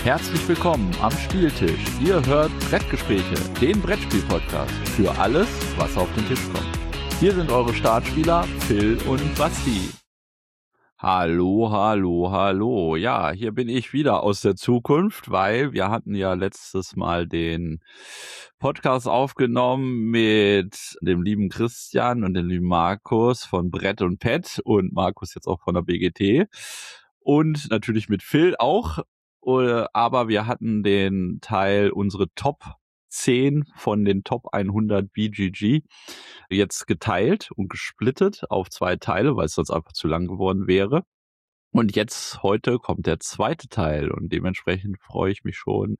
Herzlich willkommen am Spieltisch. Ihr hört Brettgespräche, den Brettspiel-Podcast für alles, was auf den Tisch kommt. Hier sind eure Startspieler Phil und Basti. Hallo, hallo, hallo. Ja, hier bin ich wieder aus der Zukunft, weil wir hatten ja letztes Mal den Podcast aufgenommen mit dem lieben Christian und dem lieben Markus von Brett und Pet und Markus jetzt auch von der BGT und natürlich mit Phil auch. Aber wir hatten den Teil, unsere Top 10 von den Top 100 BGG jetzt geteilt und gesplittet auf 2 Teile, weil es sonst einfach zu lang geworden wäre. Und jetzt, heute kommt der zweite Teil und dementsprechend freue ich mich schon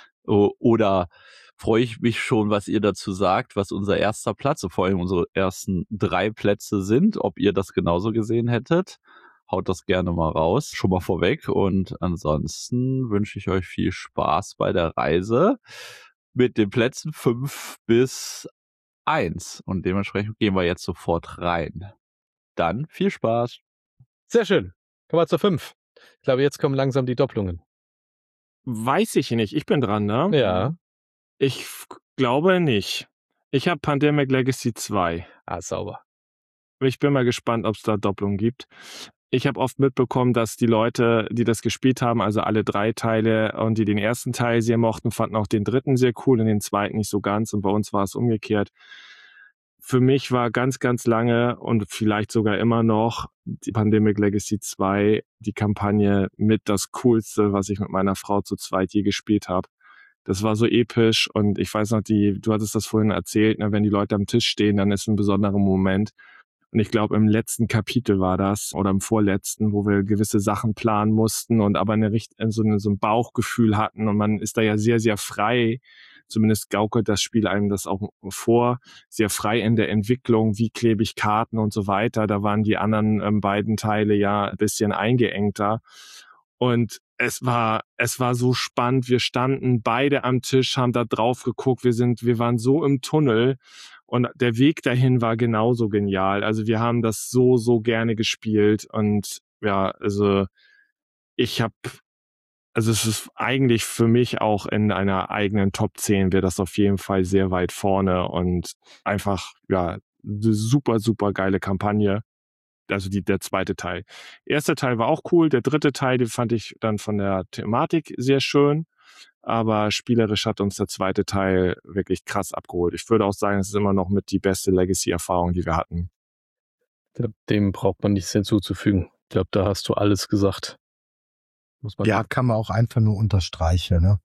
was ihr dazu sagt, was unser erster Platz und vor allem unsere ersten 3 Plätze sind, ob ihr das genauso gesehen hättet. Haut das gerne mal raus, schon mal vorweg. Und ansonsten wünsche ich euch viel Spaß bei der Reise mit den Plätzen 5 bis 1. Und dementsprechend gehen wir jetzt sofort rein. Dann viel Spaß. Sehr schön. Kommen wir zur 5. Ich glaube, jetzt kommen langsam die Doppelungen. Weiß ich nicht. Ich bin dran, ne? Ja. Ich glaube nicht. Ich habe Pandemic Legacy 2. Ah, sauber. Ich bin mal gespannt, ob es da Doppelungen gibt. Ich habe oft mitbekommen, dass die Leute, die das gespielt haben, also alle 3 Teile und die den ersten Teil sehr mochten, fanden auch den dritten sehr cool und den zweiten nicht so ganz. Und bei uns war es umgekehrt. Für mich war ganz, ganz lange und vielleicht sogar immer noch die Pandemic Legacy 2 die Kampagne mit das Coolste, was ich mit meiner Frau zu zweit je gespielt habe. Das war so episch und ich weiß noch, du hattest das vorhin erzählt, ne, wenn die Leute am Tisch stehen, dann ist ein besonderer Moment. Und ich glaube, im letzten Kapitel war das oder im vorletzten, wo wir gewisse Sachen planen mussten und aber so ein Bauchgefühl hatten und man ist da ja sehr, sehr frei. Zumindest gaukelt das Spiel einem das auch vor, sehr frei in der Entwicklung, wie klebe ich Karten und so weiter. Da waren die anderen beiden Teile ja ein bisschen eingeengter. Und es war so spannend. Wir standen beide am Tisch, haben da drauf geguckt. Wir waren so im Tunnel und der Weg dahin war genauso genial. Also wir haben das so, so gerne gespielt und ja, also es ist eigentlich für mich auch in einer eigenen Top 10 wäre das auf jeden Fall sehr weit vorne und einfach, ja, eine super, super geile Kampagne. Also der zweite Teil. Erster Teil war auch cool. Der dritte Teil, den fand ich dann von der Thematik sehr schön. Aber spielerisch hat uns der zweite Teil wirklich krass abgeholt. Ich würde auch sagen, es ist immer noch mit die beste Legacy-Erfahrung, die wir hatten. Dem braucht man nichts hinzuzufügen. Ich glaube, da hast du alles gesagt. Kann man auch einfach nur unterstreichen, ne?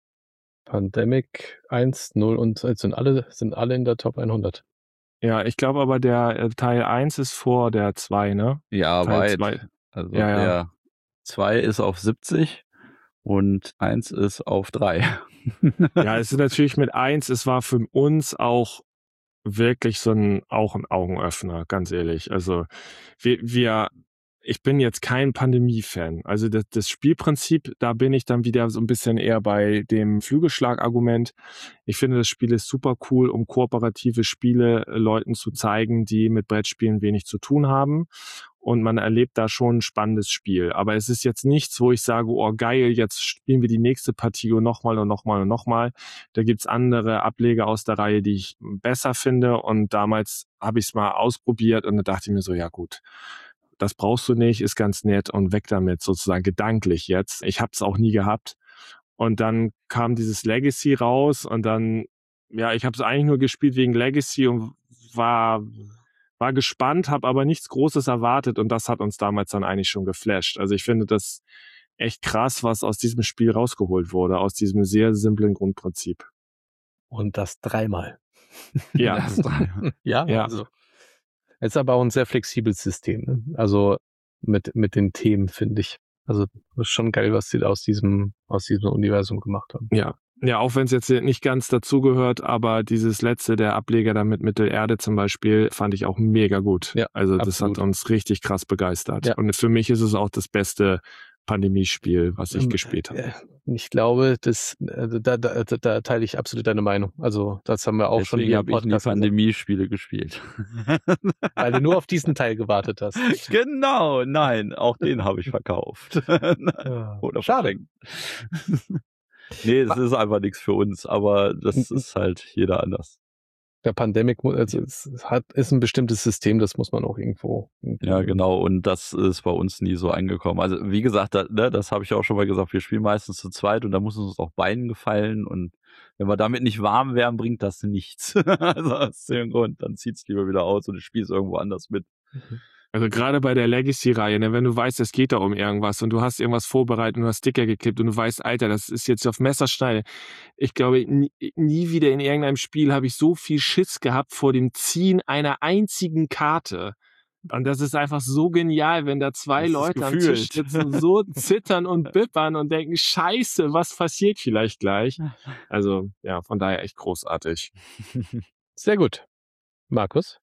Pandemic 1, 0 und sind alle in der Top 100. Ja, ich glaube aber der Teil 1 ist vor der 2, ne? Ja, Teil weit. 2. Also Ja. der 2 ist auf 70 und 1 ist auf 3. Ja, es ist natürlich mit 1, es war für uns auch wirklich ein Augenöffner, ganz ehrlich. Also ich bin jetzt kein Pandemie-Fan. Also das Spielprinzip, da bin ich dann wieder so ein bisschen eher bei dem Flügelschlag-Argument. Ich finde, das Spiel ist super cool, um kooperative Spiele Leuten zu zeigen, die mit Brettspielen wenig zu tun haben. Und man erlebt da schon ein spannendes Spiel. Aber es ist jetzt nichts, wo ich sage, oh geil, jetzt spielen wir die nächste Partie und nochmal und nochmal und nochmal. Da gibt's andere Ableger aus der Reihe, die ich besser finde. Und damals habe ich es mal ausprobiert und da dachte ich mir so, ja gut, das brauchst du nicht, ist ganz nett und weg damit, sozusagen gedanklich jetzt. Ich habe es auch nie gehabt. Und dann kam dieses Legacy raus und dann, ja, ich habe es eigentlich nur gespielt wegen Legacy und war gespannt, habe aber nichts Großes erwartet und das hat uns damals dann eigentlich schon geflasht. Also ich finde das echt krass, was aus diesem Spiel rausgeholt wurde, aus diesem sehr simplen Grundprinzip. Und das 3-mal. Ja. Das 3-mal. Ja. Also. Es ist aber auch ein sehr flexibles System, ne? Also mit den Themen, finde ich. Also das ist schon geil, was sie da aus diesem Universum gemacht haben. Ja, auch wenn es jetzt nicht ganz dazugehört, aber dieses letzte, der Ableger da mit Mittelerde zum Beispiel, fand ich auch mega gut. Ja, also absolut. Das hat uns richtig krass begeistert. Ja. Und für mich ist es auch das beste Pandemiespiel, was ich gespielt habe. Ich glaube, da teile ich absolut deine Meinung. Also das haben wir auch schon hier im Deswegen habe ich nie Podcast gesagt, Pandemie-Spiele gespielt. weil du nur auf diesen Teil gewartet hast. Genau, nein, auch den habe ich verkauft. Oder Schade. verschenkt. Nee, es ist einfach nichts für uns, aber das ist halt jeder anders. Der Pandemic, also ist ein bestimmtes System, das muss man auch irgendwo. Ja, genau, und das ist bei uns nie so angekommen. Also wie gesagt, das habe ich auch schon mal gesagt, wir spielen meistens zu zweit und da muss uns auch beiden gefallen und wenn wir damit nicht warm wären, bringt das nichts. Also aus dem Grund, dann zieht's lieber wieder aus und ich spiele es irgendwo anders mit. Also gerade bei der Legacy-Reihe, ne, wenn du weißt, es geht da um irgendwas und du hast irgendwas vorbereitet und du hast Sticker geklebt und du weißt, Alter, das ist jetzt auf Messerschneide. Ich glaube, nie wieder in irgendeinem Spiel habe ich so viel Schiss gehabt vor dem Ziehen einer einzigen Karte. Und das ist einfach so genial, wenn da zwei Leute am Tisch sitzen, so zittern und bippern und denken, Scheiße, was passiert vielleicht gleich? Also ja, von daher echt großartig. Sehr gut. Markus?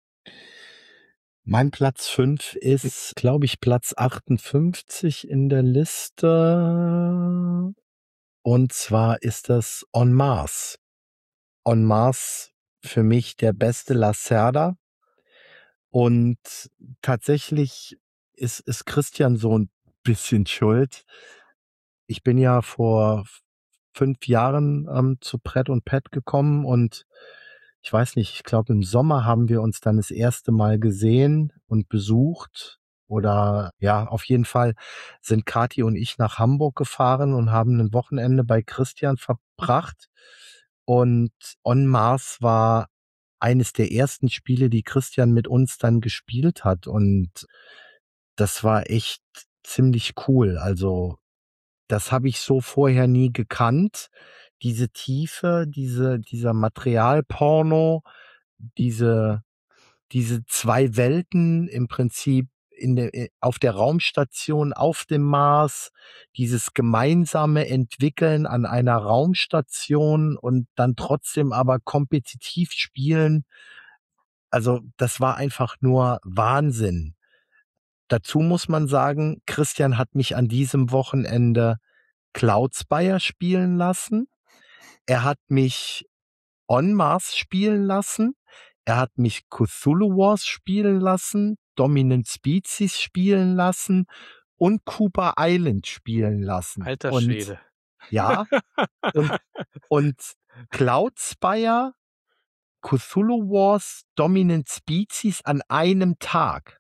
Mein Platz 5 ist, glaube ich, Platz 58 in der Liste. Und zwar ist das En Masse. En Masse für mich der beste Lacerda. Und tatsächlich ist Christian so ein bisschen schuld. Ich bin ja vor 5 Jahren zu Brett und Pet gekommen und ich weiß nicht, ich glaube im Sommer haben wir uns dann das erste Mal gesehen und besucht oder ja, auf jeden Fall sind Kathi und ich nach Hamburg gefahren und haben ein Wochenende bei Christian verbracht und En Masse war eines der ersten Spiele, die Christian mit uns dann gespielt hat und das war echt ziemlich cool. Also das habe ich so vorher nie gekannt. Diese Tiefe, dieser Materialporno, diese 2 Welten im Prinzip auf der Raumstation, auf dem Mars, dieses gemeinsame Entwickeln an einer Raumstation und dann trotzdem aber kompetitiv spielen. Also das war einfach nur Wahnsinn. Dazu muss man sagen, Christian hat mich an diesem Wochenende Cloudspire spielen lassen. Er hat mich En Masse spielen lassen. Er hat mich Cthulhu Wars spielen lassen, Dominant Species spielen lassen und Cooper Island spielen lassen. Alter Schwede. Ja. und Cloudspire, Cthulhu Wars, Dominant Species an einem Tag.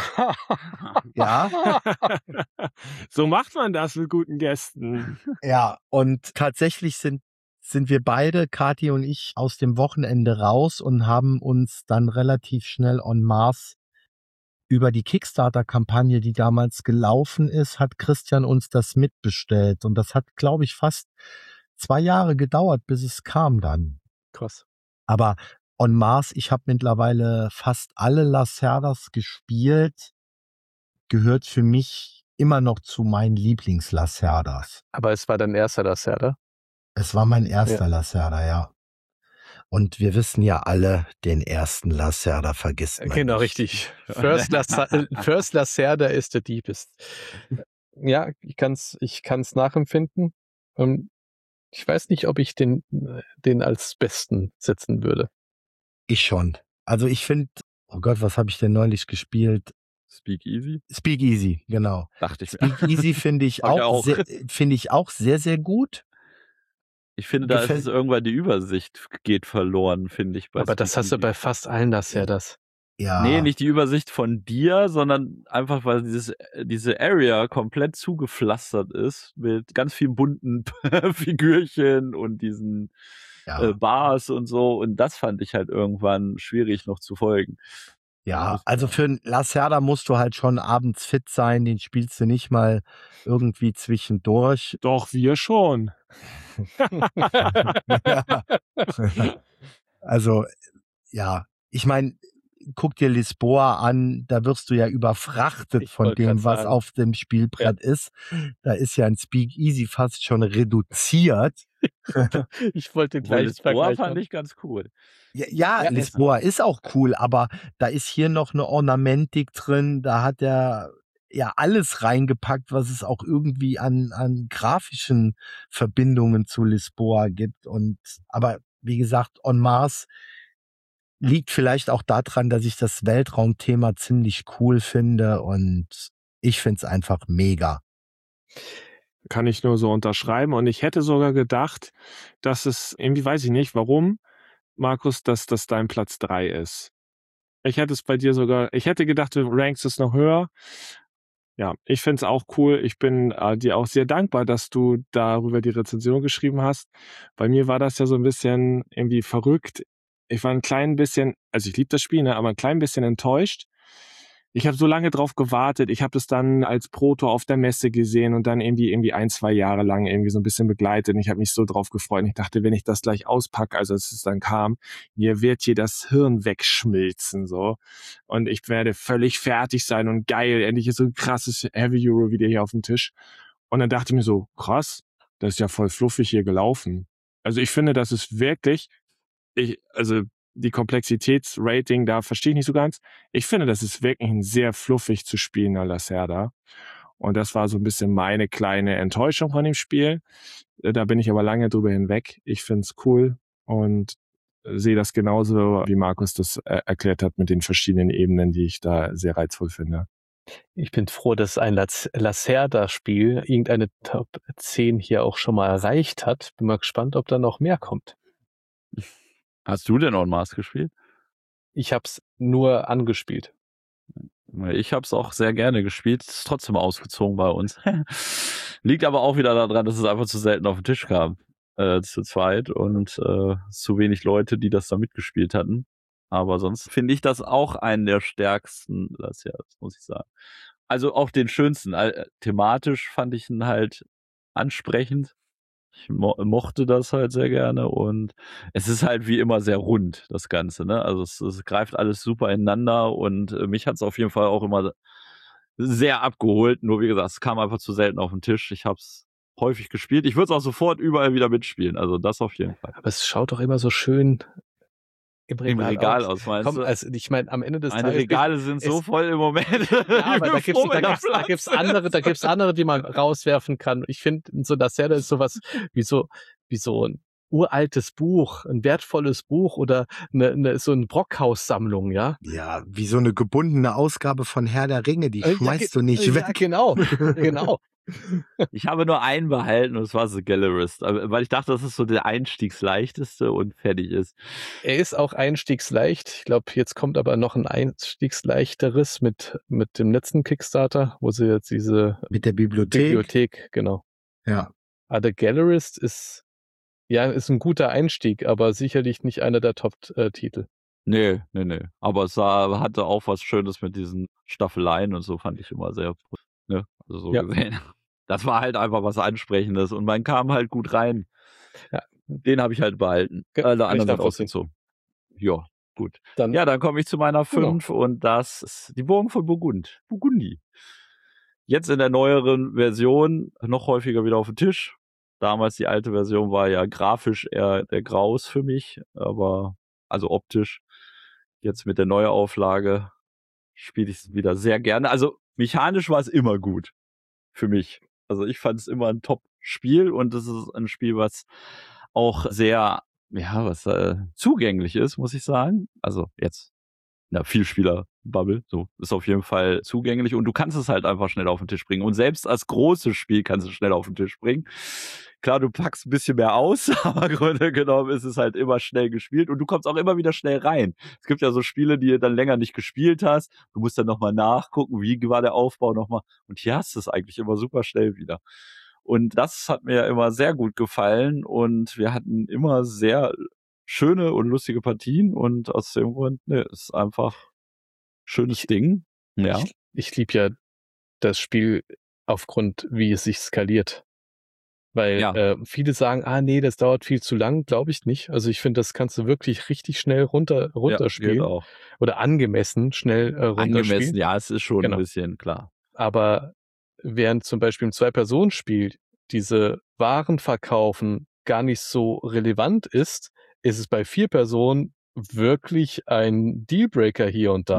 Ja. So macht man das mit guten Gästen. Ja, und tatsächlich sind wir beide, Kathi und ich, aus dem Wochenende raus und haben uns dann relativ schnell En Masse über die Kickstarter-Kampagne, die damals gelaufen ist, hat Christian uns das mitbestellt. Und das hat, glaube ich, fast 2 Jahre gedauert, bis es kam dann. Krass. Aber En Masse, ich habe mittlerweile fast alle Lacerdas gespielt, gehört für mich immer noch zu meinen Lieblings-Lacerdas. Aber es war dein erster Lacerda? Es war mein erster Lacerda, ja. Und wir wissen ja alle, den ersten Lacerda vergisst man Genau, nicht. richtig. First Lacerda ist the deepest. Ja, ich kann's nachempfinden. Ich weiß nicht, ob ich den als besten setzen würde. Ich schon. Also ich finde, oh Gott, was habe ich denn neulich gespielt? Speakeasy? Speakeasy, genau. Dachte ich. Speakeasy finde ich auch sehr, sehr gut. Ich finde, da ist irgendwann die Übersicht geht verloren, finde ich. Aber das hast du bei fast allen Lacerdas. Ja. Nee, nicht die Übersicht von dir, sondern einfach, weil diese Area komplett zugepflastert ist mit ganz vielen bunten Figürchen und diesen Bars und so. Und das fand ich halt irgendwann schwierig noch zu folgen. Ja, also für einen Lacerda musst du halt schon abends fit sein, den spielst du nicht mal irgendwie zwischendurch. Doch, wir schon. Also, ja, ich meine, guck dir Lisboa an, da wirst du ja überfrachtet von dem, was auf dem Spielbrett ist. Da ist ja ein Speakeasy fast schon reduziert. Ich wollte gleich Lisboa fand ich ganz cool. Ja, Lisboa ist auch cool, aber da ist hier noch eine Ornamentik drin, da hat der ja alles reingepackt, was es auch irgendwie an grafischen Verbindungen zu Lisboa gibt. Aber wie gesagt, En Mars liegt vielleicht auch daran, dass ich das Weltraumthema ziemlich cool finde und ich finde es einfach mega. Kann ich nur so unterschreiben. Und ich hätte sogar gedacht, dass es, irgendwie weiß ich nicht, warum, Markus, dass das dein Platz 3 ist. Ich hätte gedacht, du rankst es noch höher. Ja, ich finde es auch cool. Ich bin dir auch sehr dankbar, dass du darüber die Rezension geschrieben hast. Bei mir war das ja so ein bisschen irgendwie verrückt. Ich war ein klein bisschen, also ich liebe das Spiel, ne, aber ein klein bisschen enttäuscht. Ich habe so lange drauf gewartet. Ich habe das dann als Proto auf der Messe gesehen und dann irgendwie 1-2 Jahre lang irgendwie so ein bisschen begleitet. Und ich habe mich so drauf gefreut. Und ich dachte, wenn ich das gleich auspacke, also als es dann kam, mir wird hier das Hirn wegschmilzen, so. Und ich werde völlig fertig sein und geil. Endlich ist so ein krasses Heavy Euro wieder hier auf dem Tisch. Und dann dachte ich mir so, krass, das ist ja voll fluffig hier gelaufen. Also ich finde, das ist wirklich, also die Komplexitätsrating, da verstehe ich nicht so ganz. Ich finde, das ist wirklich ein sehr fluffig zu spielender Lacerda. Und das war so ein bisschen meine kleine Enttäuschung von dem Spiel. Da bin ich aber lange drüber hinweg. Ich finde es cool und sehe das genauso, wie Markus das erklärt hat mit den verschiedenen Ebenen, die ich da sehr reizvoll finde. Ich bin froh, dass ein Lacerda-Spiel irgendeine Top 10 hier auch schon mal erreicht hat. Bin mal gespannt, ob da noch mehr kommt. Hast du denn En Mars gespielt? Ich habe es nur angespielt. Ich habe es auch sehr gerne gespielt. Es ist trotzdem ausgezogen bei uns. Liegt aber auch wieder daran, dass es einfach zu selten auf den Tisch kam. Zu zweit und zu wenig Leute, die das da mitgespielt hatten. Aber sonst finde ich das auch einen der stärksten, das muss ich sagen. Also auch den schönsten. Thematisch fand ich ihn halt ansprechend. Ich mochte das halt sehr gerne und es ist halt wie immer sehr rund, das Ganze, ne? Also es greift alles super ineinander und mich hat es auf jeden Fall auch immer sehr abgeholt. Nur wie gesagt, es kam einfach zu selten auf den Tisch. Ich habe es häufig gespielt. Ich würde es auch sofort überall wieder mitspielen. Also das auf jeden Fall. Aber es schaut doch immer so schön im Regal aus, meinst du? Also ich meine, am Ende des Tages... Meine Regale sind so voll im Moment. Ja, aber da gibt's andere, die man rauswerfen kann. Ich finde, so Lacerda ist sowas wie so ein uraltes Buch, ein wertvolles Buch oder so eine Brockhaus-Sammlung, ja? Ja, wie so eine gebundene Ausgabe von Herr der Ringe, die schmeißt du nicht weg. Ja, genau. Ich habe nur einen behalten und das war The Gallerist, weil ich dachte, das ist so der einstiegsleichteste und fertig ist. Er ist auch einstiegsleicht. Ich glaube, jetzt kommt aber noch ein einstiegsleichteres mit dem letzten Kickstarter, wo sie jetzt diese mit der Bibliothek, genau. Ja. Aber The Gallerist ist ein guter Einstieg, aber sicherlich nicht einer der Top-Titel. Nee. Aber es hatte auch was Schönes mit diesen Staffeleien und so, fand ich immer sehr, ne? Also so gesehen. Das war halt einfach was Ansprechendes und man kam halt gut rein. Ja. Den habe ich halt behalten. Alle anderen sind ausgezogen. Ja, gut. Dann komme ich zu meiner 5 und das ist die Burgen von Burgundi. Jetzt in der neueren Version noch häufiger wieder auf dem Tisch. Damals die alte Version war ja grafisch eher der Graus für mich, aber also optisch. Jetzt mit der Neuauflage spiele ich es wieder sehr gerne. Also mechanisch war es immer gut für mich. Also ich fand es immer ein Top-Spiel und es ist ein Spiel, was auch sehr, zugänglich ist, muss ich sagen. Also jetzt in der Vielspieler-Bubble, so ist auf jeden Fall zugänglich und du kannst es halt einfach schnell auf den Tisch bringen. Und selbst als großes Spiel kannst du es schnell auf den Tisch bringen. Klar, du packst ein bisschen mehr aus, aber im Grunde genommen ist es halt immer schnell gespielt und du kommst auch immer wieder schnell rein. Es gibt ja so Spiele, die du dann länger nicht gespielt hast. Du musst dann nochmal nachgucken, wie war der Aufbau nochmal. Und hier hast du es eigentlich immer super schnell wieder. Und das hat mir ja immer sehr gut gefallen und wir hatten immer sehr schöne und lustige Partien und aus dem Grund, ist einfach schönes Ding. Ja. Ich liebe ja das Spiel aufgrund, wie es sich skaliert. Weil viele sagen, das dauert viel zu lang, glaube ich nicht. Also ich finde, das kannst du wirklich richtig schnell runterspielen. Auch. Oder angemessen schnell runterspielen. Angemessen, ja, es ist schon ein bisschen klar. Aber während zum Beispiel im 2-Personen-Spiel diese Waren verkaufen gar nicht so relevant ist es bei 4 Personen wirklich ein Dealbreaker hier und da.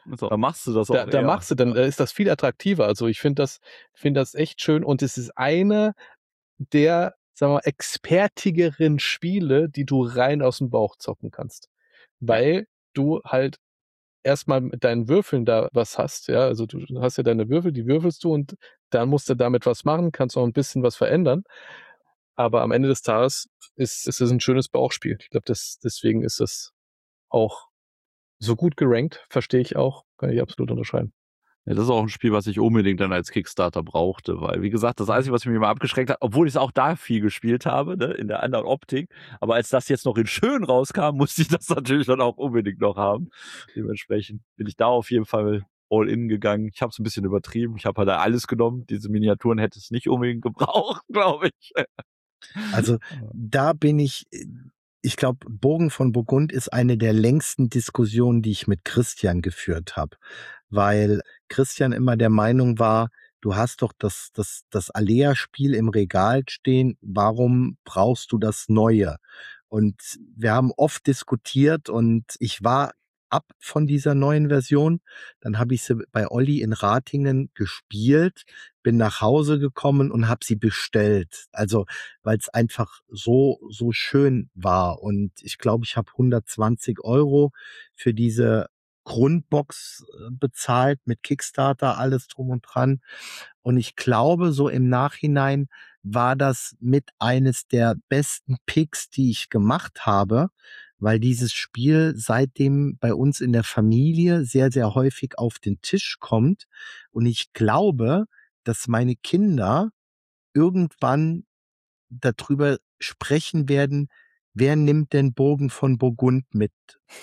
So, dann machst du das auch Da machst du, dann ist das viel attraktiver. Also ich finde das echt schön und es ist eine der, sagen wir mal, expertigeren Spiele, die du rein aus dem Bauch zocken kannst. Weil du halt erstmal mit deinen Würfeln da was hast, ja, also du hast ja deine Würfel, die würfelst du und dann musst du damit was machen, kannst auch ein bisschen was verändern. Aber am Ende des Tages ist es ein schönes Bauchspiel. Ich glaube, deswegen ist es auch so gut gerankt, verstehe ich auch, kann ich absolut unterschreiben. Ja, das ist auch ein Spiel, was ich unbedingt dann als Kickstarter brauchte, weil, wie gesagt, das Einzige, was mich immer abgeschreckt hat, obwohl ich es auch da viel gespielt habe, ne, in der anderen Optik, aber als das jetzt noch in schön rauskam, musste ich das natürlich dann auch unbedingt noch haben. Dementsprechend bin ich da auf jeden Fall all in gegangen. Ich habe es ein bisschen übertrieben. Ich habe halt da alles genommen. Diese Miniaturen hätte es nicht unbedingt gebraucht, glaube ich. Also da bin ich glaube, Burgen von Burgund ist eine der längsten Diskussionen, die ich mit Christian geführt habe, weil Christian immer der Meinung war, du hast doch das Alea-Spiel im Regal stehen, warum brauchst du das Neue? Und wir haben oft diskutiert und ich war ab von dieser neuen Version. Dann habe ich sie bei Olli in Ratingen gespielt, bin nach Hause gekommen und habe sie bestellt. Also, weil es einfach so schön war. Und ich glaube, ich habe 120 € für diese Grundbox bezahlt mit Kickstarter, alles drum und dran. Und ich glaube, so im Nachhinein war das mit eines der besten Picks, die ich gemacht habe, weil dieses Spiel seitdem bei uns in der Familie sehr, sehr häufig auf den Tisch kommt. Und ich glaube, dass meine Kinder irgendwann darüber sprechen werden, wer nimmt denn Burgen von Burgund mit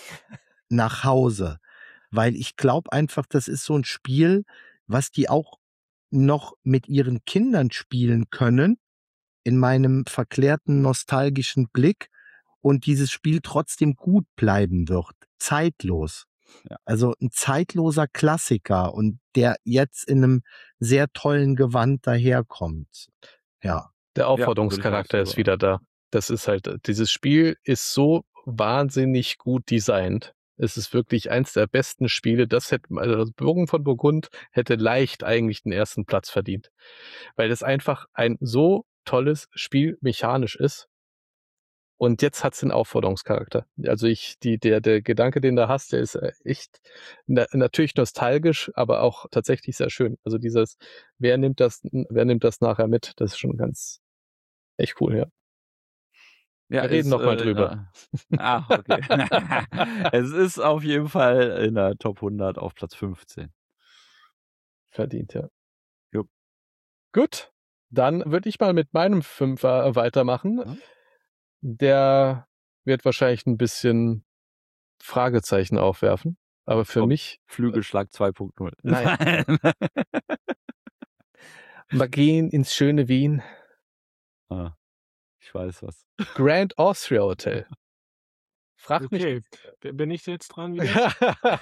nach Hause? Weil ich glaube einfach, das ist so ein Spiel, was die auch noch mit ihren Kindern spielen können, in meinem verklärten nostalgischen Blick, und dieses Spiel trotzdem gut bleiben wird, zeitlos. Ja. Also ein zeitloser Klassiker und der jetzt in einem sehr tollen Gewand daherkommt. Ja. Der Aufforderungscharakter ist wieder da. Das ist halt, dieses Spiel ist so wahnsinnig gut designt. Es ist wirklich eins der besten Spiele. Also Burgen von Burgund hätte leicht eigentlich den ersten Platz verdient. Weil es einfach ein so tolles Spiel mechanisch ist. Und jetzt hat's den Aufforderungscharakter. Also der Gedanke, den du hast, der ist echt natürlich nostalgisch, aber auch tatsächlich sehr schön. Also dieses, wer nimmt das nachher mit? Das ist schon ganz echt cool, ja. Ja, wir reden noch mal drüber. Okay. Es ist auf jeden Fall in der Top 100 auf Platz 15. Verdient, ja. Jupp. Gut, dann würde ich mal mit meinem Fünfer weitermachen. Ja. Der wird wahrscheinlich ein bisschen Fragezeichen aufwerfen, aber für mich Flügelschlag 2.0. Nein. Wir gehen ins schöne Wien. Ich weiß was. Grand Austria Hotel. Frag mich. Okay, bin ich jetzt dran wieder?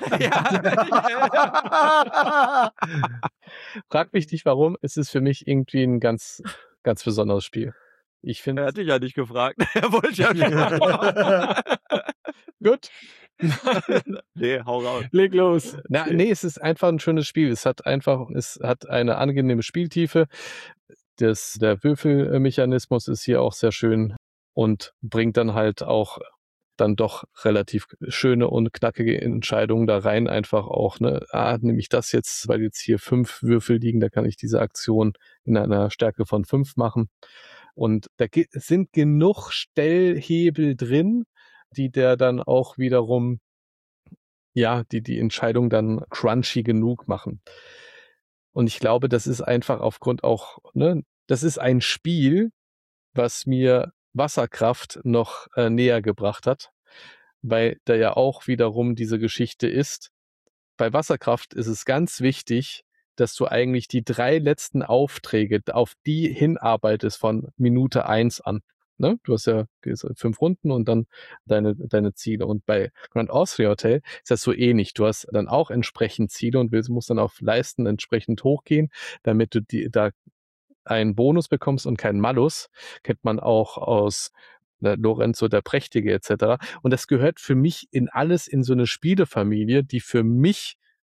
Frag mich nicht warum. Es ist für mich irgendwie ein ganz, ganz besonderes Spiel. Ich finde. Er hat dich ja nicht gefragt. Er wollte ja nicht. Gut. Nee, hau raus. Leg los. Nee, es ist einfach ein schönes Spiel. Es hat eine angenehme Spieltiefe. Der Würfelmechanismus ist hier auch sehr schön und bringt dann halt auch dann doch relativ schöne und knackige Entscheidungen da rein. Einfach auch, nehme ich das jetzt, weil jetzt hier 5 Würfel liegen, da kann ich diese Aktion in einer Stärke von 5 machen. Und da sind genug Stellhebel drin, die der dann auch wiederum, ja, die Entscheidung dann crunchy genug machen. Und ich glaube, das ist einfach aufgrund auch, das ist ein Spiel, was mir Wasserkraft noch näher gebracht hat, weil da ja auch wiederum diese Geschichte ist. Bei Wasserkraft ist es ganz wichtig, dass du eigentlich die 3 letzten Aufträge, auf die hinarbeitest von Minute 1 an. Ne? Du hast ja 5 Runden und dann deine Ziele. Und bei Grand Austria Hotel ist das so ähnlich. Du hast dann auch entsprechend Ziele und musst dann auf Leisten entsprechend hochgehen, damit du da einen Bonus bekommst und keinen Malus. Kennt man auch aus Lorenzo der Prächtige etc. Und das gehört für mich in so eine Spielefamilie, die für mich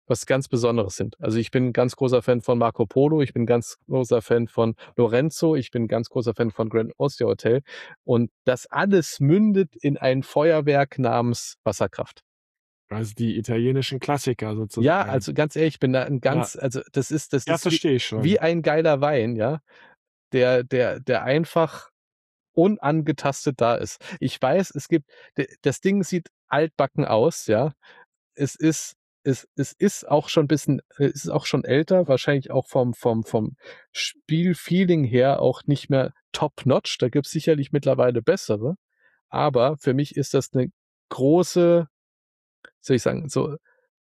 was ganz Besonderes sind. Also ich bin ein ganz großer Fan von Marco Polo, ich bin ein ganz großer Fan von Lorenzo, ich bin ein ganz großer Fan von Grand Austria Hotel und das alles mündet in ein Feuerwerk namens Wasserkraft. Also die italienischen Klassiker sozusagen. Ja, also ganz ehrlich, ich bin da ein ganz, also das ist verstehe ich schon. wie ein geiler Wein, ja, der einfach unangetastet da ist. Ich weiß, das Ding sieht altbacken aus, ja. Es ist auch schon ein bisschen, es ist auch schon älter, wahrscheinlich auch vom Spielfeeling her auch nicht mehr top-notch. Da gibt's sicherlich mittlerweile bessere. Aber für mich ist das eine große, soll ich sagen, so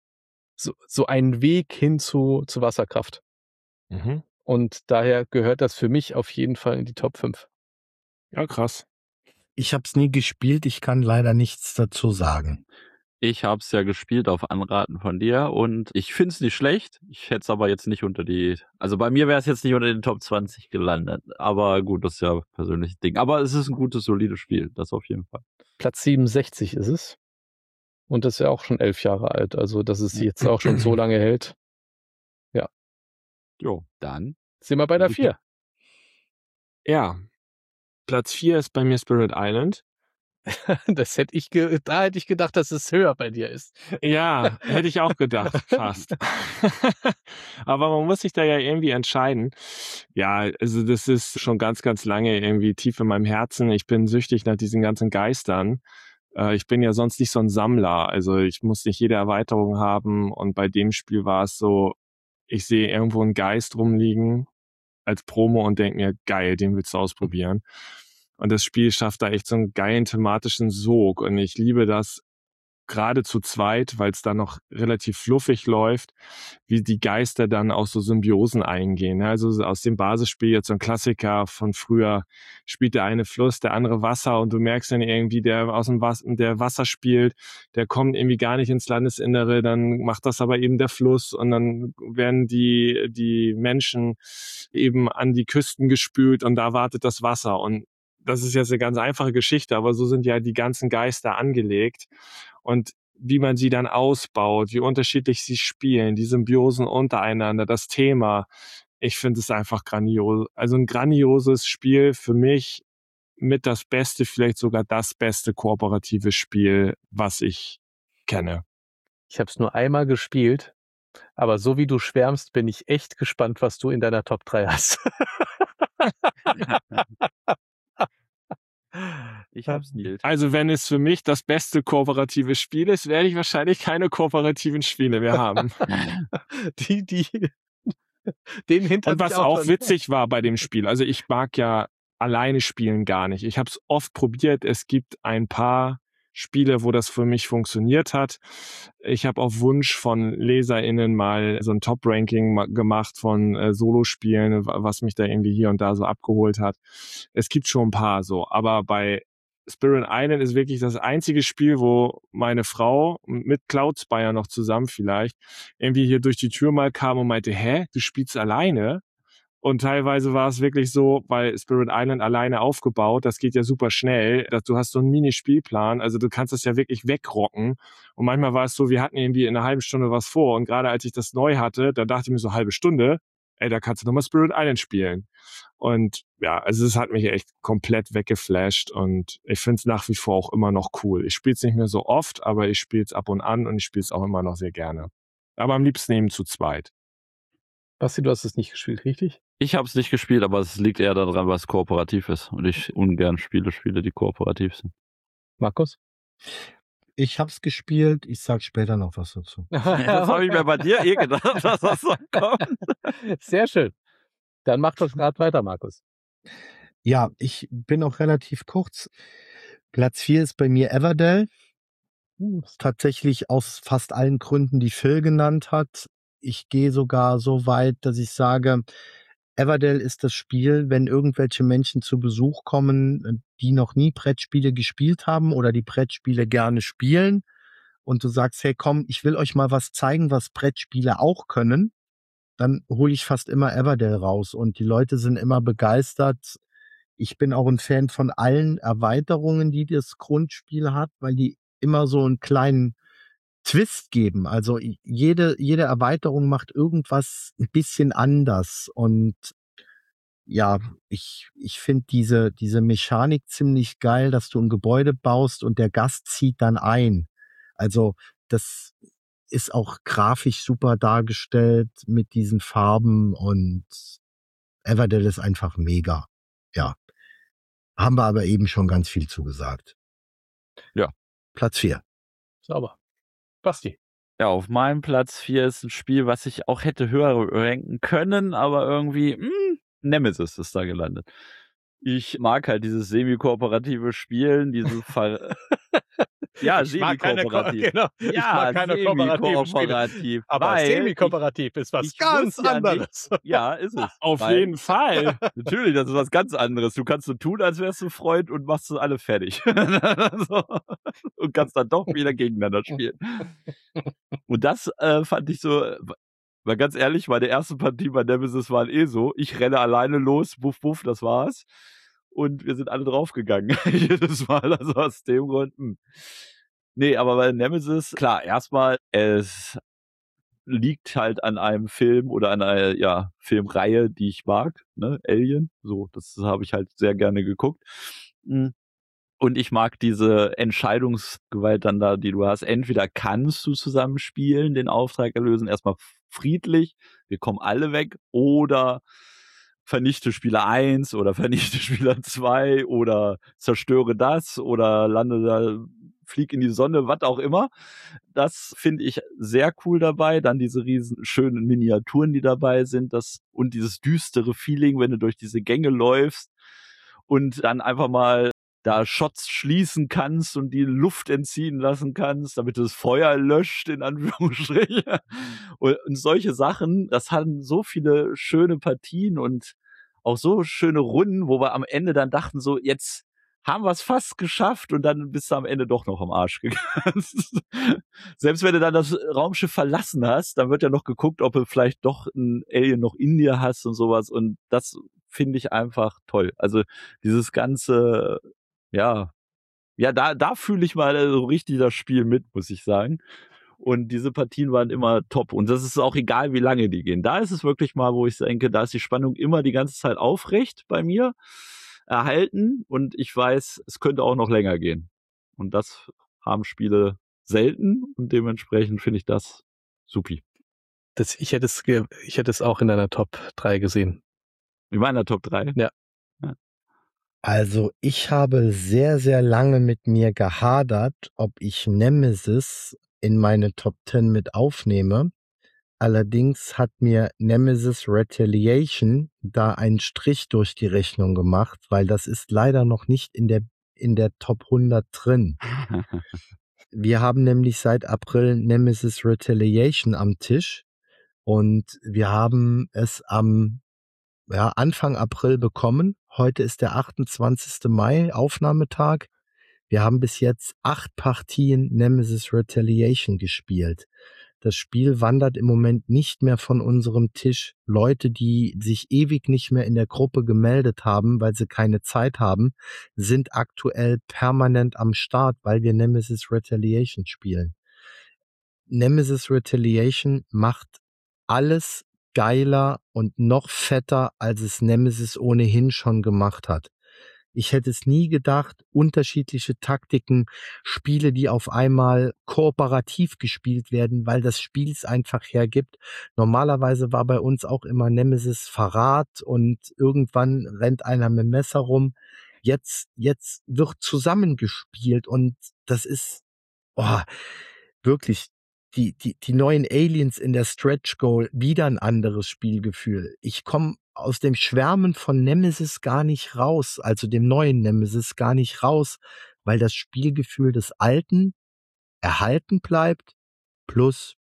ein Weg hin zu Wasserkraft. Mhm. Und daher gehört das für mich auf jeden Fall in die Top 5. Ja, krass. Ich habe es nie gespielt, ich kann leider nichts dazu sagen. Ich habe es ja gespielt auf Anraten von dir und ich finde es nicht schlecht. Ich hätte es aber jetzt nicht also bei mir wäre es jetzt nicht unter den Top 20 gelandet. Aber gut, das ist ja persönliches Ding. Aber es ist ein gutes, solides Spiel, das auf jeden Fall. Platz 67 ist es. Und das ist ja auch schon 11 Jahre alt. Also, dass es jetzt auch schon so lange hält. Ja. Jo, dann sind wir bei der 4. Ja. Platz 4 ist bei mir Spirit Island. Da hätte ich gedacht, dass es höher bei dir ist. Ja, hätte ich auch gedacht, fast. Aber man muss sich da ja irgendwie entscheiden. Ja, also das ist schon ganz, ganz lange irgendwie tief in meinem Herzen. Ich bin süchtig nach diesen ganzen Geistern. Ich bin ja sonst nicht so ein Sammler. Also ich muss nicht jede Erweiterung haben. Und bei dem Spiel war es so, ich sehe irgendwo einen Geist rumliegen als Promo und denke mir, geil, den willst du ausprobieren. Und das Spiel schafft da echt so einen geilen thematischen Sog. Und ich liebe das gerade zu zweit, weil es da noch relativ fluffig läuft, wie die Geister dann auch so Symbiosen eingehen. Also aus dem Basisspiel jetzt so ein Klassiker von früher, spielt der eine Fluss, der andere Wasser und du merkst dann irgendwie, der Wasser spielt, der kommt irgendwie gar nicht ins Landesinnere, dann macht das aber eben der Fluss und dann werden die Menschen eben an die Küsten gespült und da wartet das Wasser und das ist jetzt eine ganz einfache Geschichte, aber so sind ja die ganzen Geister angelegt. Und wie man sie dann ausbaut, wie unterschiedlich sie spielen, die Symbiosen untereinander, das Thema. Ich finde es einfach grandios. Also ein grandioses Spiel für mich mit das Beste, vielleicht sogar das beste kooperative Spiel, was ich kenne. Ich habe es nur einmal gespielt, aber so wie du schwärmst, bin ich echt gespannt, was du in deiner Top 3 hast. Ich hab's nicht. Also wenn es für mich das beste kooperative Spiel ist, werde ich wahrscheinlich keine kooperativen Spiele mehr haben. Den hinter Und was auch witzig war bei dem Spiel, also ich mag ja alleine spielen gar nicht. Ich habe es oft probiert. Es gibt ein paar Spiele, wo das für mich funktioniert hat. Ich habe auf Wunsch von LeserInnen mal so ein Top-Ranking gemacht von Solospielen, was mich da irgendwie hier und da so abgeholt hat. Es gibt schon ein paar so, aber bei Spirit Island ist wirklich das einzige Spiel, wo meine Frau mit Cloudspire noch zusammen vielleicht irgendwie hier durch die Tür mal kam und meinte, hä, du spielst alleine? Und teilweise war es wirklich so, weil Spirit Island alleine aufgebaut, das geht ja super schnell, dass du hast so einen Mini-Spielplan, also du kannst das ja wirklich wegrocken. Und manchmal war es so, wir hatten irgendwie in einer halben Stunde was vor und gerade als ich das neu hatte, da dachte ich mir so, halbe Stunde, da kannst du nochmal Spirit Island spielen. Und ja, also es hat mich echt komplett weggeflasht und ich finde es nach wie vor auch immer noch cool. Ich spiele es nicht mehr so oft, aber ich spiele es ab und an und ich spiele es auch immer noch sehr gerne. Aber am liebsten eben zu zweit. Basti, du hast es nicht gespielt, richtig? Ich habe es nicht gespielt, aber es liegt eher daran, was kooperativ ist. Und ich ungern Spiele, die kooperativ sind. Markus? Ich habe es gespielt, ich sag später noch was dazu. Das habe ich mir bei dir gedacht, dass das so kommt. Sehr schön. Dann mach doch gerade weiter, Markus. Ja, ich bin auch relativ kurz. Platz 4 ist bei mir Everdell. Tatsächlich aus fast allen Gründen, die Phil genannt hat. Ich gehe sogar so weit, dass ich sage, Everdell ist das Spiel, wenn irgendwelche Menschen zu Besuch kommen, die noch nie Brettspiele gespielt haben oder die Brettspiele gerne spielen und du sagst, hey komm, ich will euch mal was zeigen, was Brettspiele auch können, dann hole ich fast immer Everdell raus und die Leute sind immer begeistert. Ich bin auch ein Fan von allen Erweiterungen, die das Grundspiel hat, weil die immer so einen kleinen Twist geben. Also jede Erweiterung macht irgendwas ein bisschen anders. Und ja, ich finde diese Mechanik ziemlich geil, dass du ein Gebäude baust und der Gast zieht dann ein. Also das ist auch grafisch super dargestellt mit diesen Farben und Everdell ist einfach mega. Ja. Haben wir aber eben schon ganz viel zugesagt. Ja. Platz 4. Sauber. Basti. Ja, auf meinem Platz 4 ist ein Spiel, was ich auch hätte höher ranken können, aber irgendwie, Nemesis ist da gelandet. Ich mag halt dieses semi-kooperative Spielen, ja, semi-kooperativ. Genau. Ja, semi-kooperativ. Aber semi-kooperativ ist was ganz anderes. Ja, ist es. Auf jeden Fall. Natürlich, das ist was ganz anderes. Du kannst so tun, als wärst du Freund und machst sie alle fertig. So. Und kannst dann doch wieder gegeneinander spielen. Und das fand ich so, weil ganz ehrlich, meine erste Partie bei Nemesis waren so, ich renne alleine los, wuff, wuff, das war's. Und wir sind alle draufgegangen. Jedes Mal, also aus dem Grund. Nee, aber bei Nemesis, klar, erstmal, es liegt halt an einem Film oder an einer Filmreihe, die ich mag, ne, Alien, so, das habe ich halt sehr gerne geguckt. Und ich mag diese Entscheidungsgewalt dann da, die du hast. Entweder kannst du zusammen spielen, den Auftrag erlösen, erstmal friedlich, wir kommen alle weg, oder vernichte Spieler 1 oder vernichte Spieler 2 oder zerstöre das oder lande da, flieg in die Sonne, was auch immer. Das finde ich sehr cool dabei. Dann diese riesen schönen Miniaturen, die dabei sind, und dieses düstere Feeling, wenn du durch diese Gänge läufst und dann einfach mal da Shots schließen kannst und die Luft entziehen lassen kannst, damit das Feuer löscht, in Anführungsstrichen. Und solche Sachen, das hatten so viele schöne Partien und auch so schöne Runden, wo wir am Ende dann dachten so, jetzt haben wir es fast geschafft und dann bist du am Ende doch noch am Arsch gegangen. Selbst wenn du dann das Raumschiff verlassen hast, dann wird ja noch geguckt, ob du vielleicht doch ein Alien noch in dir hast und sowas, und das finde ich einfach toll. Also dieses ganze, da fühle ich mal so richtig das Spiel mit, muss ich sagen. Und diese Partien waren immer top. Und das ist auch egal, wie lange die gehen. Da ist es wirklich mal, wo ich denke, da ist die Spannung immer die ganze Zeit aufrecht bei mir erhalten. Und ich weiß, es könnte auch noch länger gehen. Und das haben Spiele selten. Und dementsprechend finde ich das supi. Ich hätte es auch in einer Top 3 gesehen. In meiner Top 3? Ja. Also ich habe sehr, sehr lange mit mir gehadert, ob ich Nemesis in meine Top 10 mit aufnehme. Allerdings hat mir Nemesis Retaliation da einen Strich durch die Rechnung gemacht, weil das ist leider noch nicht in der Top 100 drin. Wir haben nämlich seit April Nemesis Retaliation am Tisch und wir haben es am Anfang April bekommen. Heute ist der 28. Mai, Aufnahmetag. Wir haben bis jetzt 8 Partien Nemesis Retaliation gespielt. Das Spiel wandert im Moment nicht mehr von unserem Tisch. Leute, die sich ewig nicht mehr in der Gruppe gemeldet haben, weil sie keine Zeit haben, sind aktuell permanent am Start, weil wir Nemesis Retaliation spielen. Nemesis Retaliation macht alles geiler und noch fetter, als es Nemesis ohnehin schon gemacht hat. Ich hätte es nie gedacht, unterschiedliche Taktiken, Spiele, die auf einmal kooperativ gespielt werden, weil das Spiel es einfach hergibt. Normalerweise war bei uns auch immer Nemesis Verrat und irgendwann rennt einer mit dem Messer rum. Jetzt wird zusammengespielt und das ist wirklich die neuen Aliens in der Stretch Goal, wieder ein anderes Spielgefühl. Ich komme aus dem Schwärmen von Nemesis gar nicht raus, also dem neuen Nemesis gar nicht raus, weil das Spielgefühl des Alten erhalten bleibt. Plus.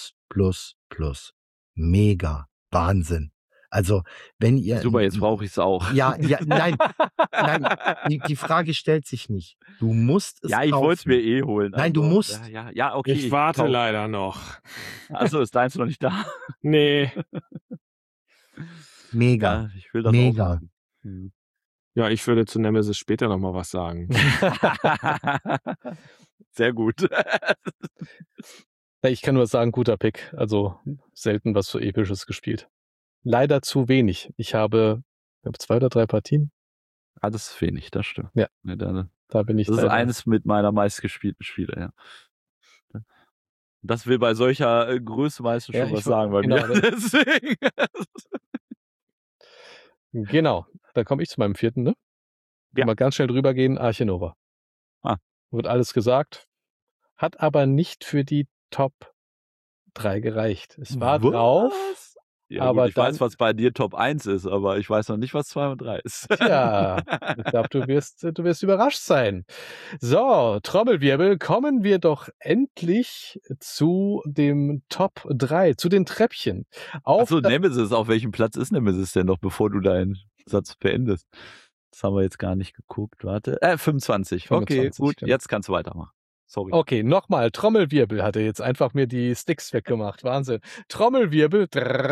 Mega. Wahnsinn. Also, wenn ihr... Super, jetzt brauche ich es auch. Ja, nein, die Frage stellt sich nicht. Du musst es kaufen. Ja, ich wollte es mir holen. Nein, du musst. Ja, okay. Ich warte leider noch. Achso, ist deins noch nicht da? Nee. Mega. Ja, ich will das Mega. Auch. Ja, ich würde zu Nemesis später noch mal was sagen. Sehr gut. Ich kann nur sagen, guter Pick. Also selten was so Episches gespielt. Leider zu wenig. Ich habe 2 oder 3 Partien. Das ist wenig, das stimmt. Ja. Da bin ich Das ist leider. eines mit meiner meistgespielten Spiele, ja. Das will bei solcher Größe meistens schon was sagen bei mir. Deswegen. Genau. Dann komme ich zu meinem 4., ne? Ja. Mal ganz schnell drüber gehen. Arche Nova. Wird alles gesagt. Hat aber nicht für die Top 3 gereicht. Es war drauf. Ja, aber gut, ich weiß, was bei dir Top 1 ist, aber ich weiß noch nicht, was 2 und 3 ist. Tja, ich glaube, du wirst überrascht sein. So, Trommelwirbel, kommen wir doch endlich zu dem Top 3, zu den Treppchen. Achso, Nemesis, auf welchem Platz ist Nemesis denn noch, bevor du deinen Satz beendest? Das haben wir jetzt gar nicht geguckt, warte. 25. Okay, gut, genau. Jetzt kannst du weitermachen. Sorry. Okay, nochmal, Trommelwirbel hat er jetzt einfach mir die Sticks weggemacht. Wahnsinn. Trommelwirbel.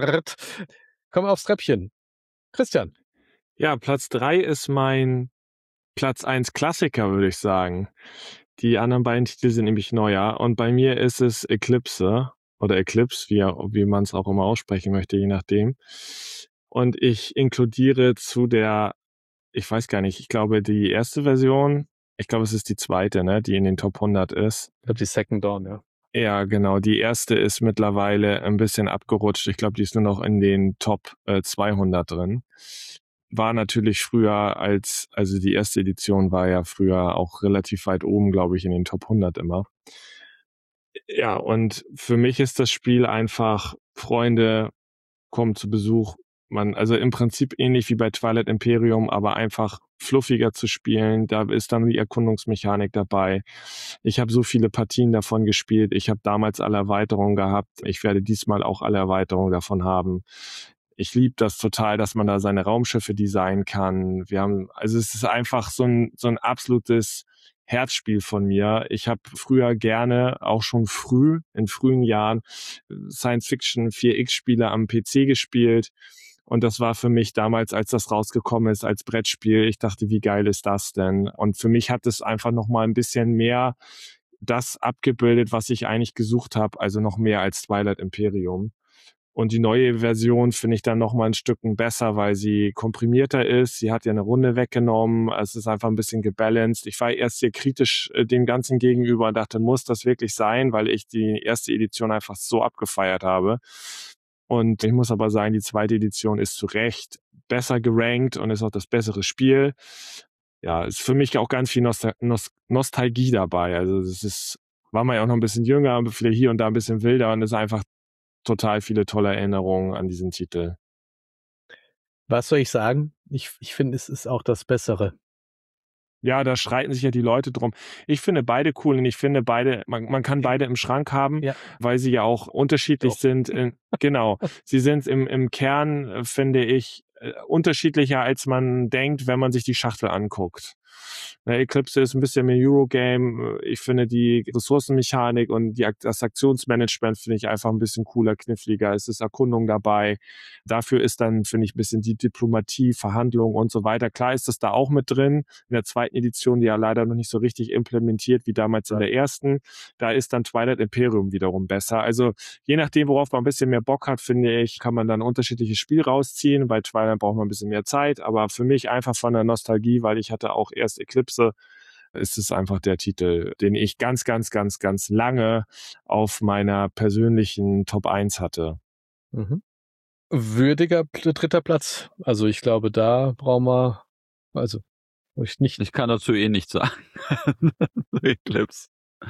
Komm aufs Treppchen. Christian. Ja, Platz 3 ist mein Platz 1 Klassiker, würde ich sagen. Die anderen beiden Titel sind nämlich neuer. Und bei mir ist es Eclipse oder Eclipse, wie man es auch immer aussprechen möchte, je nachdem. Und ich inkludiere zu der, ich weiß gar nicht, ich glaube die erste Version, ich glaube es ist die zweite, ne, die in den Top 100 ist. Ich glaube die Second Dawn, ja. Ja, genau. Die erste ist mittlerweile ein bisschen abgerutscht. Ich glaube, die ist nur noch in den Top 200 drin. War natürlich früher also die erste Edition war ja früher auch relativ weit oben, glaube ich, in den Top 100 immer. Ja, und für mich ist das Spiel einfach, Freunde kommen zu Besuch. Also im Prinzip ähnlich wie bei Twilight Imperium, aber einfach fluffiger zu spielen. Da ist dann die Erkundungsmechanik dabei. Ich habe so viele Partien davon gespielt. Ich habe damals alle Erweiterungen gehabt. Ich werde diesmal auch alle Erweiterungen davon haben. Ich liebe das total, dass man da seine Raumschiffe designen kann. Also es ist einfach so ein absolutes Herzspiel von mir. Ich habe früher gerne, auch schon in frühen Jahren, Science-Fiction 4X-Spiele am PC gespielt. Und das war für mich damals, als das rausgekommen ist, als Brettspiel, ich dachte, wie geil ist das denn? Und für mich hat es einfach nochmal ein bisschen mehr das abgebildet, was ich eigentlich gesucht habe, also noch mehr als Twilight Imperium. Und die neue Version finde ich dann nochmal ein Stückchen besser, weil sie komprimierter ist. Sie hat ja eine Runde weggenommen. Es ist einfach ein bisschen gebalanced. Ich war erst sehr kritisch dem Ganzen gegenüber und dachte, muss das wirklich sein, weil ich die erste Edition einfach so abgefeiert habe. Und ich muss aber sagen, die zweite Edition ist zu Recht besser gerankt und ist auch das bessere Spiel. Ja, ist für mich auch ganz viel Nostalgie dabei. Also war man ja auch noch ein bisschen jünger, vielleicht hier und da ein bisschen wilder und ist einfach total viele tolle Erinnerungen an diesen Titel. Was soll ich sagen? Ich finde, es ist auch das Bessere. Ja, da streiten sich ja die Leute drum. Ich finde beide cool und ich finde beide, man kann beide im Schrank haben, weil sie ja auch unterschiedlich sind. Genau, sie sind im Kern, finde ich, unterschiedlicher, als man denkt, wenn man sich die Schachtel anguckt. Eclipse ist ein bisschen mehr Eurogame. Ich finde die Ressourcenmechanik und das Aktionsmanagement finde ich einfach ein bisschen cooler, kniffliger. Es ist Erkundung dabei. Dafür ist dann, finde ich, ein bisschen die Diplomatie, Verhandlungen und so weiter. Klar ist das da auch mit drin. In der zweiten Edition, die ja leider noch nicht so richtig implementiert wie damals in der ersten. Da ist dann Twilight Imperium wiederum besser. Also je nachdem, worauf man ein bisschen mehr Bock hat, finde ich, kann man dann ein unterschiedliches Spiel rausziehen. Bei Twilight braucht man ein bisschen mehr Zeit. Aber für mich einfach von der Nostalgie, weil ich hatte auch erst Eclipse, ist es einfach der Titel, den ich ganz, ganz, ganz, ganz lange auf meiner persönlichen Top 1 hatte. Mhm. Würdiger 3. Platz. Also ich glaube, da brauchen wir, ich kann dazu nichts sagen. Eclipse.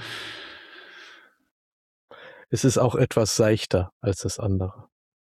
Es ist auch etwas seichter als das andere.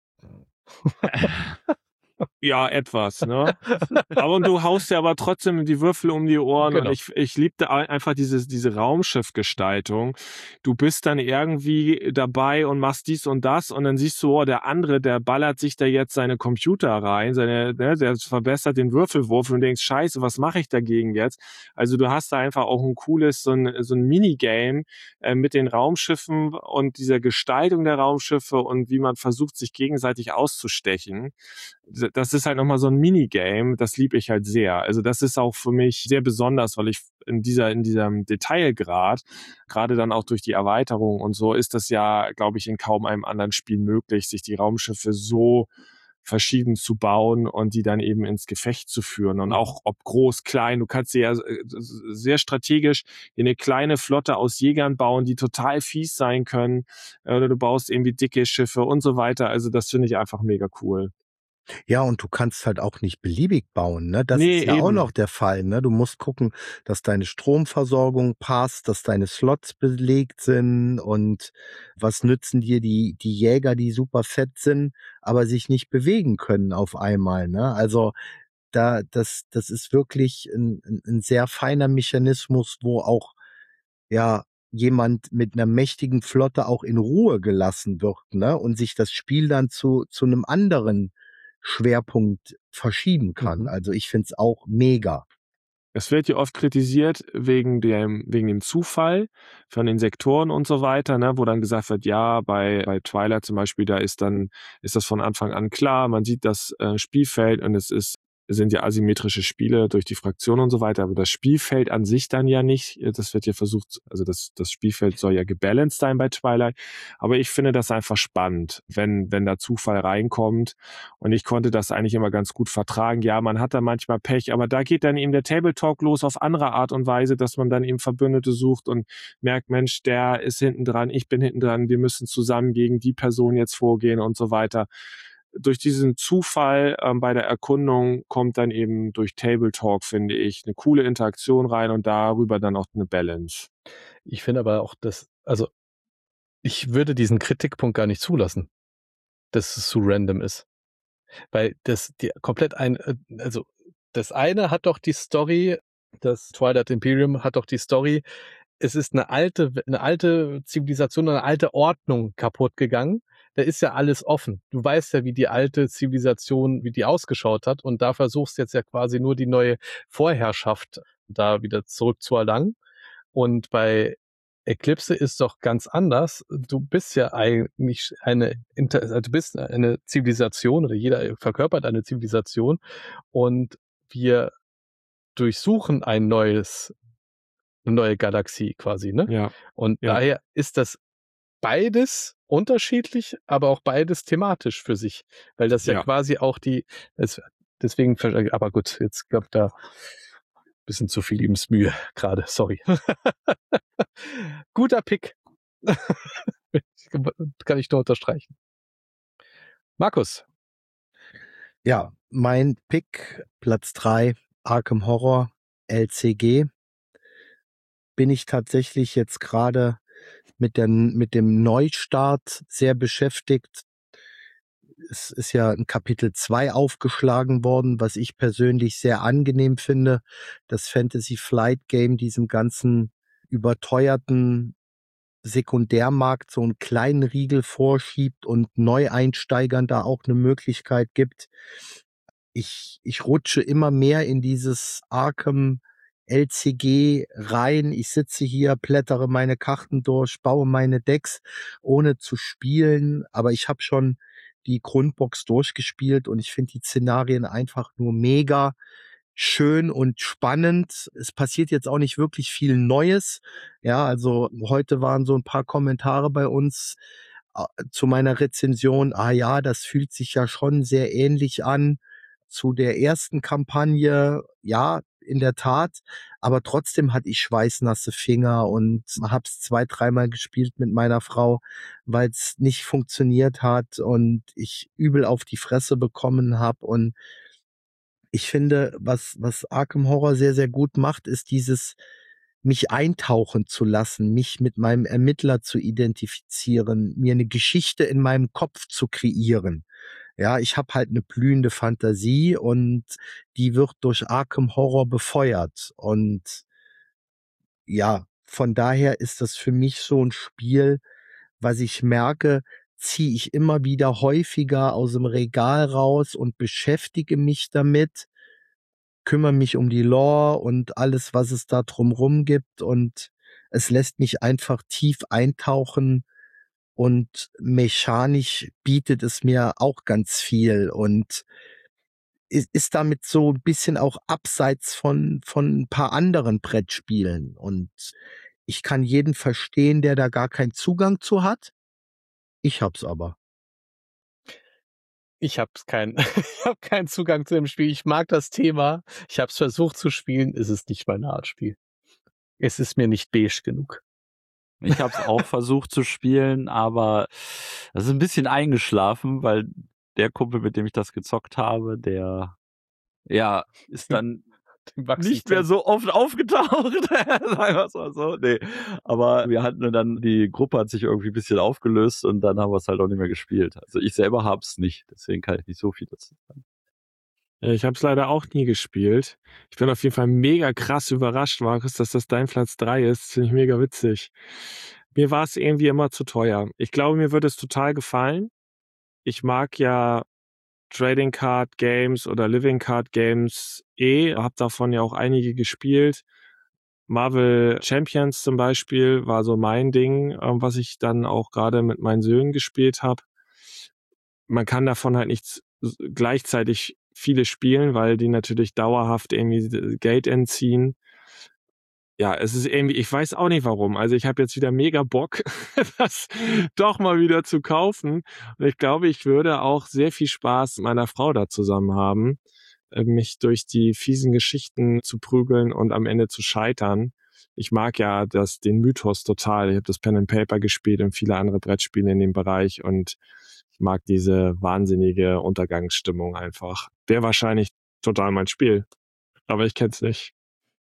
Ja, etwas, ne? Aber du haust ja aber trotzdem die Würfel um die Ohren. Genau. Und ich liebte einfach diese Raumschiffgestaltung. Du bist dann irgendwie dabei und machst dies und das und dann siehst du, der andere, der ballert sich da jetzt seine Computer rein, der verbessert den Würfelwurf und du denkst, scheiße, was mache ich dagegen jetzt? Also du hast da einfach auch ein cooles, so ein Minigame mit den Raumschiffen und dieser Gestaltung der Raumschiffe und wie man versucht, sich gegenseitig auszustechen. das ist halt nochmal so ein Minigame, das liebe ich halt sehr. Also das ist auch für mich sehr besonders, weil ich in diesem Detailgrad, gerade dann auch durch die Erweiterung und so, ist das ja, glaube ich, in kaum einem anderen Spiel möglich, sich die Raumschiffe so verschieden zu bauen und die dann eben ins Gefecht zu führen. Und auch ob groß, klein, du kannst dir ja sehr strategisch eine kleine Flotte aus Jägern bauen, die total fies sein können. Oder du baust irgendwie dicke Schiffe und so weiter. Also das finde ich einfach mega cool. Ja, und du kannst halt auch nicht beliebig bauen, ne? Das Nee, ist ja auch eben. noch der Fall, ne? Du musst gucken, dass deine Stromversorgung passt, dass deine Slots belegt sind und was nützen dir die Jäger, die super fett sind, aber sich nicht bewegen können auf einmal, ne? Also das ist wirklich ein sehr feiner Mechanismus, wo auch, ja, jemand mit einer mächtigen Flotte auch in Ruhe gelassen wird, ne? Und sich das Spiel dann zu einem anderen Schwerpunkt verschieben kann. Also ich find's auch mega. Es wird ja oft kritisiert wegen dem Zufall von den Sektoren und so weiter, ne, wo dann gesagt wird, ja, bei Twilight zum Beispiel, da ist das von Anfang an klar, man sieht das Spielfeld und sind ja asymmetrische Spiele durch die Fraktion und so weiter, aber das Spielfeld an sich dann ja nicht. Das wird ja versucht, also das Spielfeld soll ja gebalanced sein bei Twilight, aber ich finde das einfach spannend, wenn da Zufall reinkommt, und ich konnte das eigentlich immer ganz gut vertragen. Ja, man hat da manchmal Pech, aber da geht dann eben der Table Talk los auf andere Art und Weise, dass man dann eben Verbündete sucht und merkt, Mensch, der ist hinten dran, ich bin hinten dran, wir müssen zusammen gegen die Person jetzt vorgehen und so weiter. Durch diesen Zufall bei der Erkundung kommt dann eben durch Table Talk, finde ich, eine coole Interaktion rein und darüber dann auch eine Balance. Ich finde aber auch, also ich würde diesen Kritikpunkt gar nicht zulassen, dass es zu random ist. Weil das eine hat doch die Story, das Twilight Imperium hat doch die Story, es ist eine alte Zivilisation, eine alte Ordnung kaputt gegangen. Da ist ja alles offen. Du weißt ja, wie die alte Zivilisation, wie die ausgeschaut hat, und da versuchst jetzt ja quasi nur die neue Vorherrschaft da wieder zurückzuerlangen. Und bei Eclipse ist doch ganz anders. Du bist ja eigentlich du bist eine Zivilisation, oder jeder verkörpert eine Zivilisation, und wir durchsuchen eine neue Galaxie quasi, ne? Ja. Und Ja. daher ist das beides unterschiedlich, aber auch beides thematisch für sich, weil das ja quasi auch deswegen, aber gut, jetzt glaube da bisschen zu viel Lebensmühe gerade, sorry. Guter Pick. Kann ich nur unterstreichen. Markus. Ja, mein Pick, Platz 3, Arkham Horror, LCG. Bin ich tatsächlich jetzt gerade mit dem Neustart sehr beschäftigt. Es ist ja ein Kapitel 2 aufgeschlagen worden, was ich persönlich sehr angenehm finde. Das Fantasy Flight Game diesem ganzen überteuerten Sekundärmarkt so einen kleinen Riegel vorschiebt und Neueinsteigern da auch eine Möglichkeit gibt. Ich rutsche immer mehr in dieses Arkham LCG rein. Ich sitze hier, plättere meine Karten durch, baue meine Decks, ohne zu spielen. Aber ich habe schon die Grundbox durchgespielt und ich finde die Szenarien einfach nur mega schön und spannend. Es passiert jetzt auch nicht wirklich viel Neues. Ja, also heute waren so ein paar Kommentare bei uns zu meiner Rezension. Ah ja, das fühlt sich ja schon sehr ähnlich an zu der ersten Kampagne. Ja, in der Tat. Aber trotzdem hatte ich schweißnasse Finger und hab's 2, 3-mal gespielt mit meiner Frau, weil es nicht funktioniert hat und ich übel auf die Fresse bekommen habe. Und ich finde, was Arkham Horror sehr, sehr gut macht, ist dieses mich eintauchen zu lassen, mich mit meinem Ermittler zu identifizieren, mir eine Geschichte in meinem Kopf zu kreieren. Ja, ich habe halt eine blühende Fantasie und die wird durch Arkham Horror befeuert. Und ja, von daher ist das für mich so ein Spiel, was ich merke, ziehe ich immer wieder häufiger aus dem Regal raus und beschäftige mich damit, kümmere mich um die Lore und alles, was es da drumrum gibt, und es lässt mich einfach tief eintauchen und mechanisch bietet es mir auch ganz viel und ist damit so ein bisschen auch abseits von ein paar anderen Brettspielen. Und ich kann jeden verstehen, der da gar keinen Zugang zu hat. Ich hab's aber. Ich habe keinen Zugang zu dem Spiel. Ich mag das Thema. Ich habe es versucht zu spielen. Es ist nicht meine Art Spiel. Es ist mir nicht beige genug. Ich habe es auch versucht zu spielen, aber das ist ein bisschen eingeschlafen, weil der Kumpel, mit dem ich das gezockt habe, der ist dann nicht mehr so oft aufgetaucht, sagen wir es mal so. Nee. Aber wir hatten dann, die Gruppe hat sich irgendwie ein bisschen aufgelöst und dann haben wir es halt auch nicht mehr gespielt. Also ich selber habe es nicht, deswegen kann ich nicht so viel dazu sagen. Ich habe es leider auch nie gespielt. Ich bin auf jeden Fall mega krass überrascht, Markus, dass das dein Platz 3 ist. Das finde ich mega witzig. Mir war es irgendwie immer zu teuer. Ich glaube, mir würde es total gefallen. Ich mag ja Trading Card Games oder Living Card Games habe davon ja auch einige gespielt. Marvel Champions zum Beispiel war so mein Ding, was ich dann auch gerade mit meinen Söhnen gespielt habe. Man kann davon halt nicht gleichzeitig viele spielen, weil die natürlich dauerhaft irgendwie Geld entziehen. Ja, es ist irgendwie, ich weiß auch nicht warum. Also ich habe jetzt wieder mega Bock, das doch mal wieder zu kaufen. Und ich glaube, ich würde auch sehr viel Spaß mit meiner Frau da zusammen haben, mich durch die fiesen Geschichten zu prügeln und am Ende zu scheitern. Ich mag ja den Mythos total. Ich habe das Pen and Paper gespielt und viele andere Brettspiele in dem Bereich und ich mag diese wahnsinnige Untergangsstimmung einfach. Wäre wahrscheinlich total mein Spiel, aber ich kenn's nicht.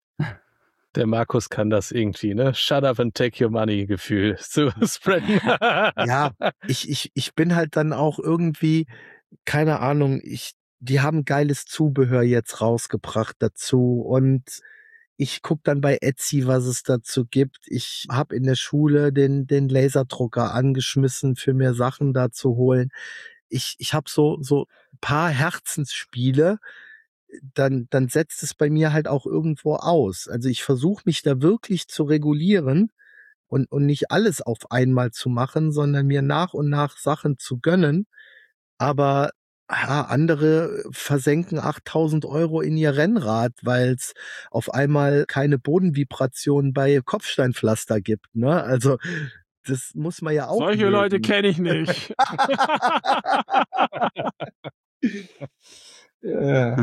Der Markus kann das irgendwie, ne? Shut up and take your money Gefühl zu spreaden. Ja, ich bin halt dann auch irgendwie, keine Ahnung, die haben geiles Zubehör jetzt rausgebracht dazu und ich guck dann bei Etsy, was es dazu gibt. Ich habe in der Schule den Laserdrucker angeschmissen, für mir Sachen da zu holen. Ich habe so ein paar Herzensspiele, dann setzt es bei mir halt auch irgendwo aus. Also ich versuche mich da wirklich zu regulieren und nicht alles auf einmal zu machen, sondern mir nach und nach Sachen zu gönnen. Aber ja, andere versenken 8.000 € in ihr Rennrad, weil es auf einmal keine Bodenvibration bei Kopfsteinpflaster gibt. Ne? Also das muss man ja auch. Solche mögen. Leute kenne ich nicht. Ja.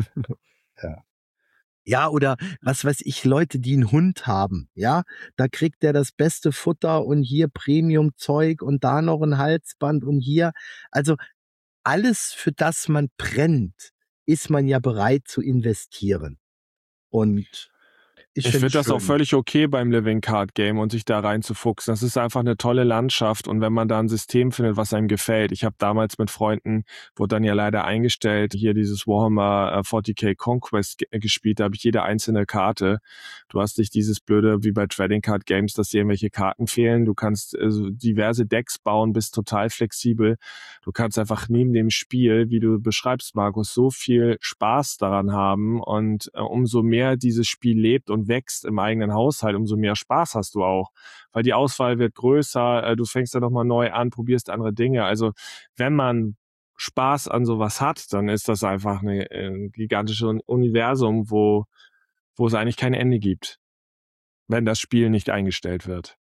Ja, oder was weiß ich, Leute, die einen Hund haben, ja, da kriegt der das beste Futter und hier Premium-Zeug und da noch ein Halsband und hier, also alles, für das man brennt, ist man ja bereit zu investieren. Und ich finde das auch völlig okay beim Living Card Game und sich da reinzufuchsen. Das ist einfach eine tolle Landschaft und wenn man da ein System findet, was einem gefällt. Ich habe damals mit Freunden, wurde dann ja leider eingestellt, hier dieses Warhammer 40k Conquest gespielt, da habe ich jede einzelne Karte. Du hast nicht dieses blöde wie bei Trading Card Games, dass dir irgendwelche Karten fehlen. Du kannst diverse Decks bauen, bist total flexibel. Du kannst einfach neben dem Spiel, wie du beschreibst, Markus, so viel Spaß daran haben und umso mehr dieses Spiel lebt und wächst im eigenen Haushalt, umso mehr Spaß hast du auch, weil die Auswahl wird größer, du fängst da nochmal neu an, probierst andere Dinge. Also wenn man Spaß an sowas hat, dann ist das einfach ein gigantisches Universum, wo es eigentlich kein Ende gibt, wenn das Spiel nicht eingestellt wird.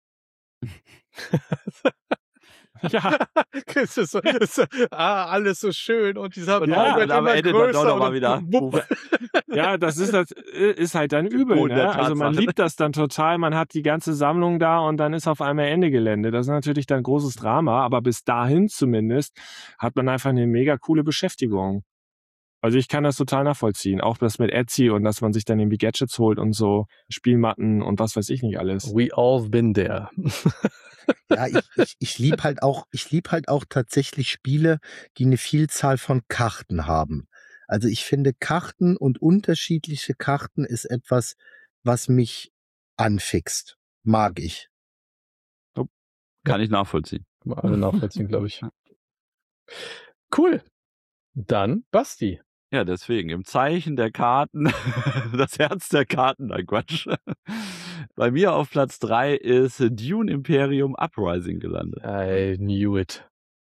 Ja, es ist alles so schön und dieser Ball wird immer größer und wieder. Ja, das ist halt dann übel. Ne? Also man liebt das dann total, man hat die ganze Sammlung da und dann ist auf einmal Ende Gelände. Das ist natürlich dann großes Drama, aber bis dahin zumindest hat man einfach eine mega coole Beschäftigung. Also ich kann das total nachvollziehen. Auch das mit Etsy und dass man sich dann irgendwie Gadgets holt und so Spielmatten und was weiß ich nicht alles. We all been there. Ja, ich lieb halt auch tatsächlich Spiele, die eine Vielzahl von Karten haben. Also ich finde Karten und unterschiedliche Karten ist etwas, was mich anfixt. Mag ich. Kann ich nachvollziehen. Alle nachvollziehen, glaube ich. Cool. Dann Basti. Ja, deswegen, im Zeichen der Karten, das Herz der Karten, nein, Quatsch. Bei mir auf Platz 3 ist Dune Imperium Uprising gelandet. I knew it.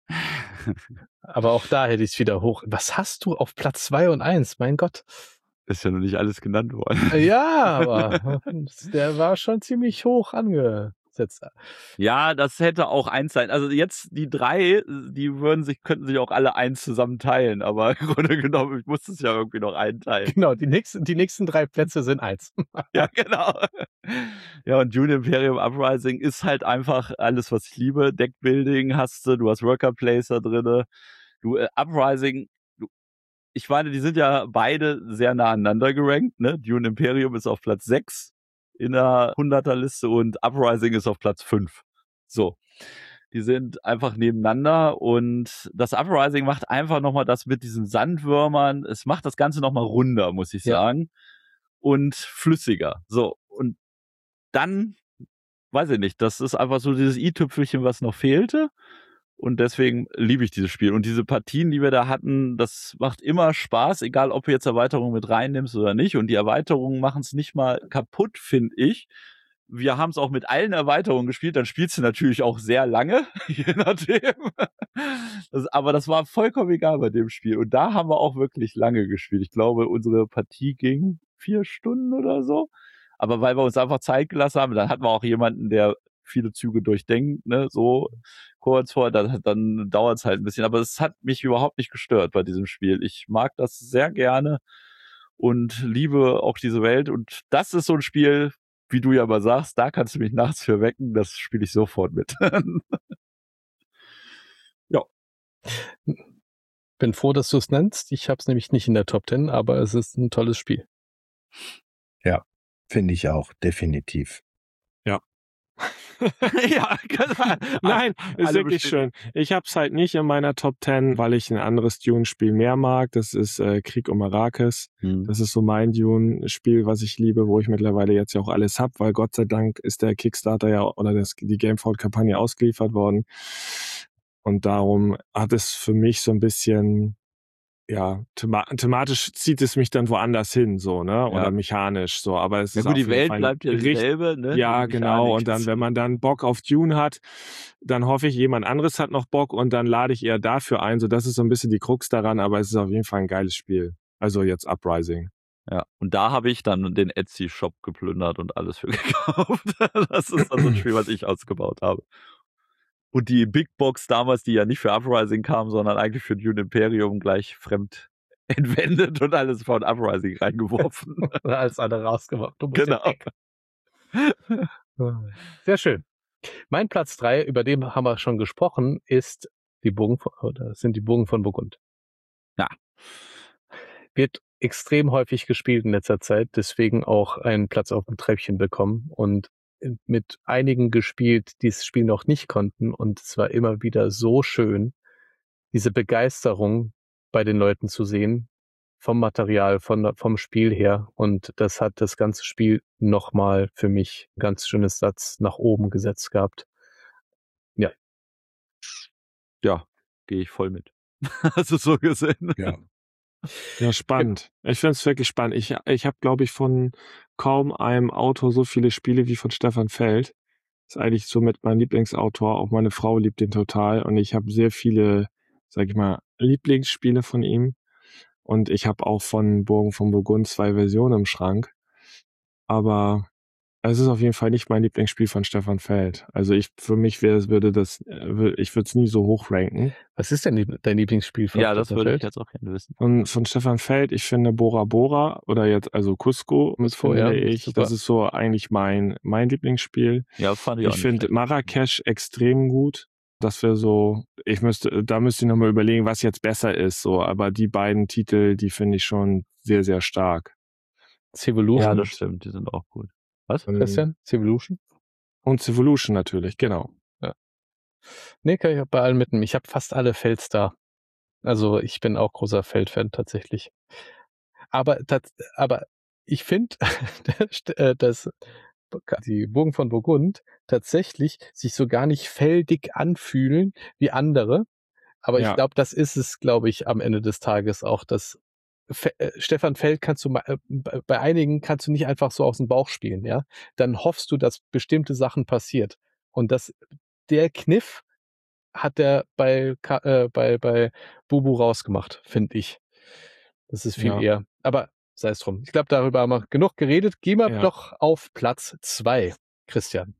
Aber auch da hätte ich es wieder hoch. Was hast du auf Platz 2 und 1? Mein Gott. Ist ja noch nicht alles genannt worden. Ja, aber der war schon ziemlich hoch angesetzt. Ja, das hätte auch 1 sein. Also jetzt die 3, die könnten sich auch alle 1 zusammen teilen, aber im Grunde genommen, ich muss es ja irgendwie noch einteilen. Genau, die nächsten 3 Plätze sind 1. Ja, genau. Ja, und Dune Imperium Uprising ist halt einfach alles, was ich liebe. Deckbuilding du hast Worker Placer drinne. Uprising, ich meine, die sind ja beide sehr nah aneinander gerankt, ne? Dune Imperium ist auf Platz 6 in der 100er-Liste und Uprising ist auf Platz 5. So. Die sind einfach nebeneinander und das Uprising macht einfach nochmal das mit diesen Sandwürmern. Es macht das Ganze nochmal runder, muss ich sagen. Und flüssiger. So. Und dann, weiß ich nicht, das ist einfach so dieses i-Tüpfelchen, was noch fehlte. Und deswegen liebe ich dieses Spiel. Und diese Partien, die wir da hatten, das macht immer Spaß, egal ob du jetzt Erweiterungen mit reinnimmst oder nicht. Und die Erweiterungen machen es nicht mal kaputt, finde ich. Wir haben es auch mit allen Erweiterungen gespielt. Dann spielst du natürlich auch sehr lange, je nachdem. Aber das war vollkommen egal bei dem Spiel. Und da haben wir auch wirklich lange gespielt. Ich glaube, unsere Partie ging 4 Stunden oder so. Aber weil wir uns einfach Zeit gelassen haben, dann hatten wir auch jemanden, der viele Züge durchdenkt, ne, so kurz vor, dann dauert es halt ein bisschen. Aber es hat mich überhaupt nicht gestört bei diesem Spiel. Ich mag das sehr gerne und liebe auch diese Welt. Und das ist so ein Spiel, wie du ja mal sagst, da kannst du mich nachts für wecken, das spiele ich sofort mit. Ja. Bin froh, dass du es nennst. Ich habe es nämlich nicht in der Top 10, aber es ist ein tolles Spiel. Ja, finde ich auch, definitiv. Ja. Ja, nein, ist wirklich schön. Ich habe es halt nicht in meiner Top 10, weil ich ein anderes Dune-Spiel mehr mag. Das ist Krieg um Arrakis. Das ist so mein Dune-Spiel, was ich liebe, wo ich mittlerweile jetzt ja auch alles hab, weil Gott sei Dank ist der Kickstarter ja oder die Gamefold-Kampagne ausgeliefert worden. Und darum hat es für mich so ein bisschen, ja, thematisch zieht es mich dann woanders hin, so, ne, oder mechanisch, so, aber es ist gut, die Welt bleibt ja dieselbe, ne? Ja, genau, und dann, wenn man dann Bock auf Dune hat, dann hoffe ich, jemand anderes hat noch Bock und dann lade ich eher dafür ein, so, das ist so ein bisschen die Krux daran, aber es ist auf jeden Fall ein geiles Spiel. Also jetzt Uprising. Ja, und da habe ich dann den Etsy-Shop geplündert und alles für gekauft. Das ist dann so ein Spiel, was ich ausgebaut habe. Und die Big Box damals, die ja nicht für Uprising kam, sondern eigentlich für Dune Imperium, gleich fremd entwendet und alles von Uprising reingeworfen. Alles andere rausgeworfen. Genau. Sehr schön. Mein Platz 3, über den haben wir schon gesprochen, sind die Burgen von Burgund. Ja. Wird extrem häufig gespielt in letzter Zeit, deswegen auch einen Platz auf dem Treppchen bekommen und mit einigen gespielt, die das Spiel noch nicht konnten, und es war immer wieder so schön, diese Begeisterung bei den Leuten zu sehen, vom Material, vom Spiel her, und das hat das ganze Spiel nochmal für mich ein ganz schönes Satz nach oben gesetzt gehabt. Ja. Ja, gehe ich voll mit. Hast du so gesehen? Ja. Ja, spannend. Ich finde es wirklich spannend. Ich habe, glaube ich, von kaum einem Autor so viele Spiele wie von Stefan Feld. Ist eigentlich somit mein Lieblingsautor. Auch meine Frau liebt den total. Und ich habe sehr viele, sag ich mal, Lieblingsspiele von ihm. Und ich habe auch von Burgen von Burgund 2 Versionen im Schrank. Aber es ist auf jeden Fall nicht mein Lieblingsspiel von Stefan Feld. Also für mich ich würde es nie so hoch ranken. Was ist denn dein Lieblingsspiel von Ja, Stefan das würde Feld? ich jetzt auch gerne wissen. Und von Stefan Feld, ich finde Bora Bora oder jetzt also Cusco, das ist so eigentlich mein Lieblingsspiel. Ja, fand ich auch Ich finde Marrakesch extrem gut. Das wäre so, da müsste ich nochmal überlegen, was jetzt besser ist, so, aber die beiden Titel, die finde ich schon sehr, sehr stark. Civolution? Ja, das stimmt, die sind auch gut. Was? Christian? Civolution? Und Civolution natürlich, genau. Ja. Nee, kann ich bei allen mitnehmen. Ich habe fast alle Felds da. Also ich bin auch großer Feld-Fan tatsächlich. Aber ich finde, dass die Burgen von Burgund tatsächlich sich so gar nicht feldig anfühlen wie andere. Aber ich glaube, das ist es, glaube ich, am Ende des Tages auch, dass Stefan Feld kannst du bei einigen kannst du nicht einfach so aus dem Bauch spielen, ja. Dann hoffst du, dass bestimmte Sachen passiert. Und der Kniff hat der bei Bubu rausgemacht, finde ich. Das ist viel eher. Aber sei es drum. Ich glaube, darüber haben wir genug geredet. Gehen wir doch auf Platz 2, Christian.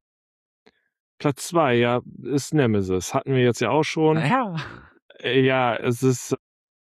Platz 2, ja, ist Nemesis. Hatten wir jetzt ja auch schon. Ja. Ja, es ist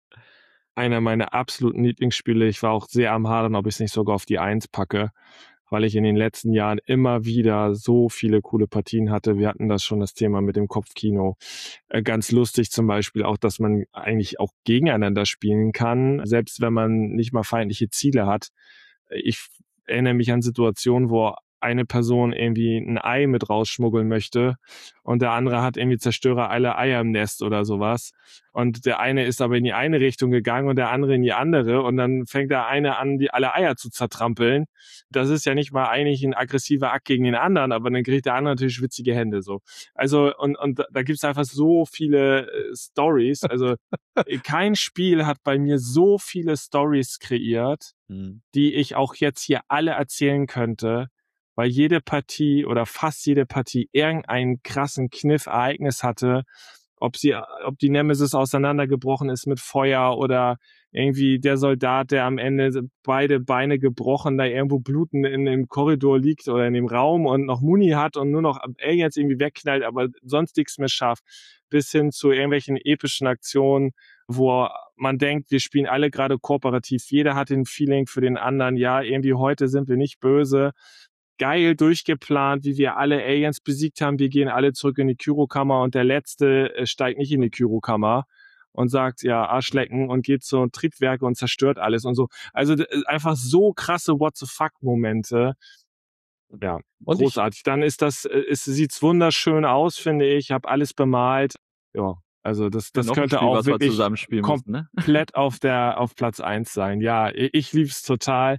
einer meiner absoluten Lieblingsspiele. Ich war auch sehr am Hadern, ob ich es nicht sogar auf die 1 packe, weil ich in den letzten Jahren immer wieder so viele coole Partien hatte. Wir hatten das schon, das Thema mit dem Kopfkino. Ganz lustig zum Beispiel auch, dass man eigentlich auch gegeneinander spielen kann, selbst wenn man nicht mal feindliche Ziele hat. Ich erinnere mich an Situationen, wo eine Person irgendwie ein Ei mit rausschmuggeln möchte und der andere hat irgendwie Zerstörer alle Eier im Nest oder sowas. Und der eine ist aber in die eine Richtung gegangen und der andere in die andere und dann fängt der eine an, die alle Eier zu zertrampeln. Das ist ja nicht mal eigentlich ein aggressiver Akt gegen den anderen, aber dann kriegt der andere natürlich schwitzige Hände so. Also und da gibt's einfach so viele Stories. Also kein Spiel hat bei mir so viele Stories kreiert, die ich auch jetzt hier alle erzählen könnte, weil jede Partie oder fast jede Partie irgendeinen krassen Kniff, Ereignis hatte, ob die Nemesis auseinandergebrochen ist mit Feuer oder irgendwie der Soldat, der am Ende beide Beine gebrochen, da irgendwo blutend in dem Korridor liegt oder in dem Raum und noch Muni hat und nur noch Aliens irgendwie wegknallt, aber sonst nichts mehr schafft, bis hin zu irgendwelchen epischen Aktionen, wo man denkt, wir spielen alle gerade kooperativ, jeder hat den Feeling für den anderen, ja, irgendwie heute sind wir nicht böse, geil durchgeplant, wie wir alle Aliens besiegt haben. Wir gehen alle zurück in die Kyrokammer und der Letzte steigt nicht in die Kyrokammer und sagt, ja, Arschlecken und geht zu Triebwerke und zerstört alles und so. Also einfach so krasse What-the-fuck-Momente. Ja, und großartig. Dann sieht's wunderschön aus, finde ich. Ich habe alles bemalt. Ja, also das könnte auch wirklich komplett auf Platz 1 sein. Ja, ich lieb's total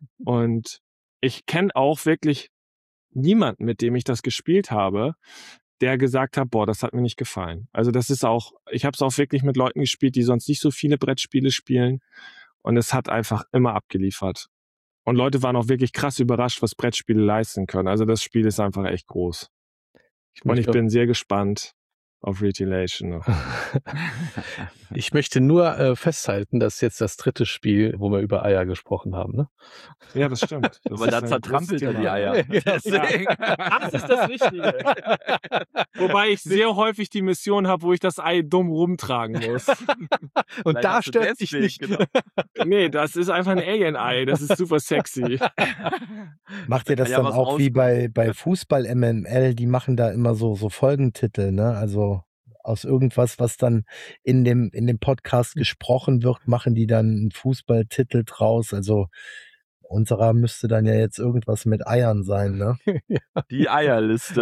und ich kenne auch wirklich niemanden, mit dem ich das gespielt habe, der gesagt hat, boah, das hat mir nicht gefallen. Also das ist auch, ich habe es auch wirklich mit Leuten gespielt, die sonst nicht so viele Brettspiele spielen und es hat einfach immer abgeliefert. Und Leute waren auch wirklich krass überrascht, was Brettspiele leisten können. Also das Spiel ist einfach echt groß. Und ich bin sehr gespannt auf Retaliation. Ich möchte nur festhalten, dass jetzt das 3. Spiel, wo wir über Eier gesprochen haben, ne? Ja, das stimmt. Aber da zertrampelt er die Eier. Deswegen. Das ist das Wichtige. Wobei ich sehr häufig die Mission habe, wo ich das Ei dumm rumtragen muss. Und vielleicht da stört dich nicht. Genau. Nee, das ist einfach ein Alien-Ei. Das ist super sexy. Macht ihr das dann auch wie bei Fußball MML? Die machen da immer so Folgentitel, ne? Also aus irgendwas, was dann in dem Podcast gesprochen wird, machen die dann einen Fußballtitel draus. Also unserer müsste dann ja jetzt irgendwas mit Eiern sein, ne? Die Eierliste.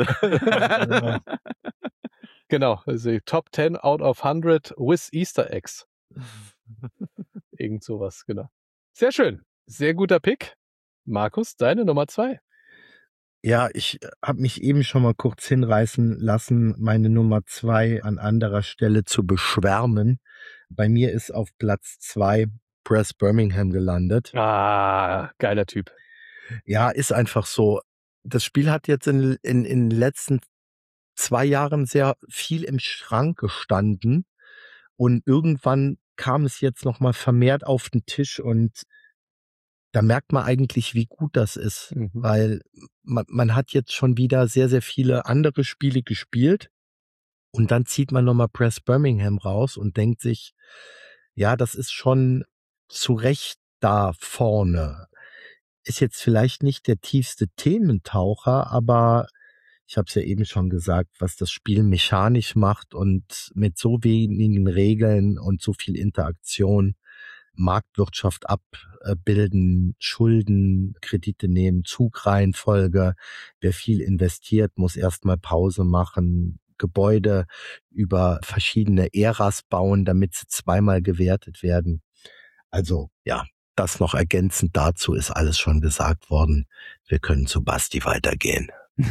Genau, also Top 10 out of 100 with Easter Eggs. Irgend sowas, genau. Sehr schön. Sehr guter Pick. Markus, deine Nummer 2. Ja, ich habe mich eben schon mal kurz hinreißen lassen, meine Nummer 2 an anderer Stelle zu beschwärmen. Bei mir ist auf Platz 2 Press Birmingham gelandet. Ah, geiler Typ. Ja, ist einfach so. Das Spiel hat jetzt in den letzten 2 Jahren sehr viel im Schrank gestanden und irgendwann kam es jetzt noch mal vermehrt auf den Tisch und da merkt man eigentlich, wie gut das ist, weil man hat jetzt schon wieder sehr, sehr viele andere Spiele gespielt und dann zieht man nochmal Press Birmingham raus und denkt sich, ja, das ist schon zu Recht da vorne. Ist jetzt vielleicht nicht der tiefste Thementaucher, aber ich habe es ja eben schon gesagt, was das Spiel mechanisch macht und mit so wenigen Regeln und so viel Interaktion Marktwirtschaft abbilden, Schulden, Kredite nehmen, Zugreihenfolge. Wer viel investiert, muss erstmal Pause machen, Gebäude über verschiedene Äras bauen, damit sie zweimal gewertet werden. Also ja, das noch ergänzend dazu ist alles schon gesagt worden. Wir können zu Basti weitergehen.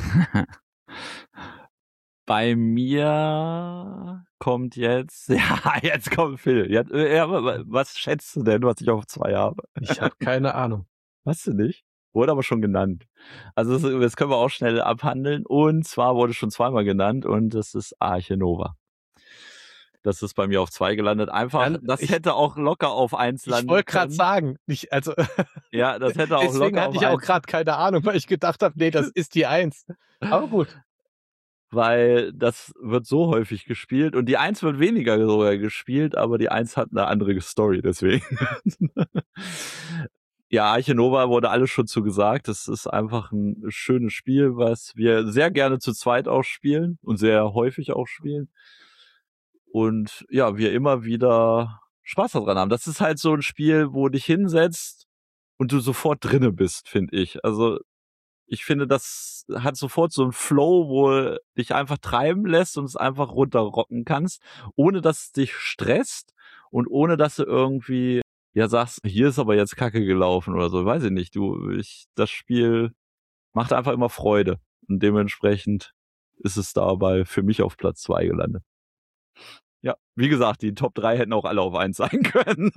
Bei mir kommt jetzt Phil. Was schätzt du denn, was ich auf 2 habe? Ich habe keine Ahnung. Weißt du nicht? Wurde aber schon genannt. Also das können wir auch schnell abhandeln. Und zwar wurde schon zweimal genannt und das ist Arche Nova. Das ist bei mir auf 2 gelandet. Einfach, das hätte auch locker auf 1 landen Ich wollte gerade können. sagen, Ja, das hätte auch deswegen locker hatte auf ich auch 1. gerade keine Ahnung, weil ich gedacht habe, nee, das ist die 1. Aber gut. Weil das wird so häufig gespielt und die 1 wird weniger sogar gespielt, aber die 1 hat eine andere Story, deswegen. Ja, Arche Nova wurde alles schon zu gesagt. Das ist einfach ein schönes Spiel, was wir sehr gerne zu zweit auch spielen und sehr häufig auch spielen. Und ja, wir immer wieder Spaß daran haben. Das ist halt so ein Spiel, wo du dich hinsetzt und du sofort drinne bist, finde ich. Also ich finde, das hat sofort so einen Flow, wo dich einfach treiben lässt und es einfach runterrocken kannst, ohne dass es dich stresst und ohne dass du irgendwie sagst, hier ist aber jetzt Kacke gelaufen oder so. Weiß ich nicht. Das Spiel macht einfach immer Freude und dementsprechend ist es dabei für mich auf Platz 2 gelandet. Ja, wie gesagt, die Top 3 hätten auch alle auf 1 sein können.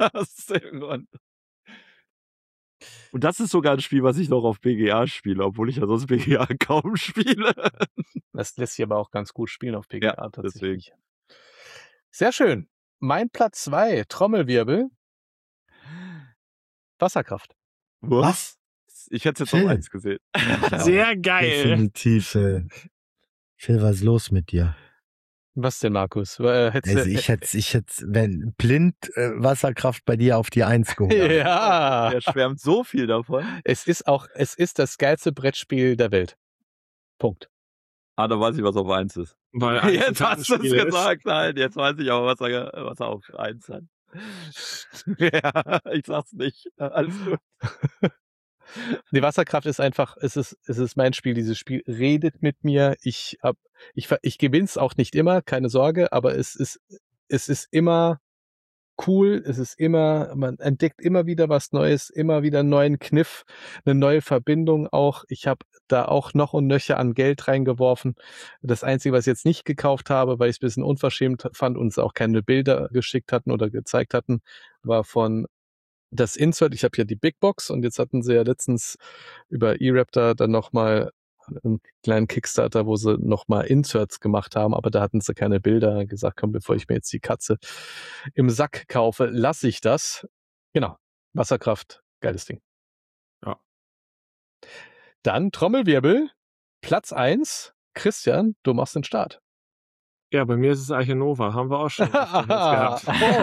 Und das ist sogar ein Spiel, was ich noch auf BGA spiele, obwohl ich ja sonst BGA kaum spiele. Das lässt sich aber auch ganz gut spielen auf BGA Ja, tatsächlich. Sehr schön. Mein Platz 2, Trommelwirbel. Wasserkraft. Was? Ich hätte es jetzt auf 1 gesehen. Sehr geil. Definitiv. Phil, was ist los mit dir? Was denn, Markus? Also ich hätte, wenn blind Wasserkraft bei dir auf die 1 geholt. Ja. Der schwärmt so viel davon. Es ist das geilste Brettspiel der Welt. Punkt. Da weiß ich, was auf 1 ist. Weil Jetzt hast du es gesagt, nein. Jetzt weiß ich aber, was er auf 1 hat. Ja, ich sag's nicht. Alles gut. Die Wasserkraft ist einfach, es ist mein Spiel. Dieses Spiel redet mit mir. Ich gewinn's auch nicht immer, keine Sorge, aber es ist immer cool. Man entdeckt immer wieder was Neues, immer wieder einen neuen Kniff, eine neue Verbindung auch. Ich habe da auch noch und nöcher an Geld reingeworfen. Das Einzige, was ich jetzt nicht gekauft habe, weil ich es ein bisschen unverschämt fand und es auch keine Bilder geschickt hatten oder gezeigt hatten, war von das Insert. Ich habe ja die Big Box und jetzt hatten sie ja letztens über eRaptor dann nochmal einen kleinen Kickstarter, wo sie nochmal Inserts gemacht haben, aber da hatten sie keine Bilder, gesagt, komm, bevor ich mir jetzt die Katze im Sack kaufe, lasse ich das. Genau, Wasserkraft, geiles Ding. Ja. Dann Trommelwirbel, Platz 1, Christian, du machst den Start. Ja, bei mir ist es Arche Nova, haben wir auch schon gehabt.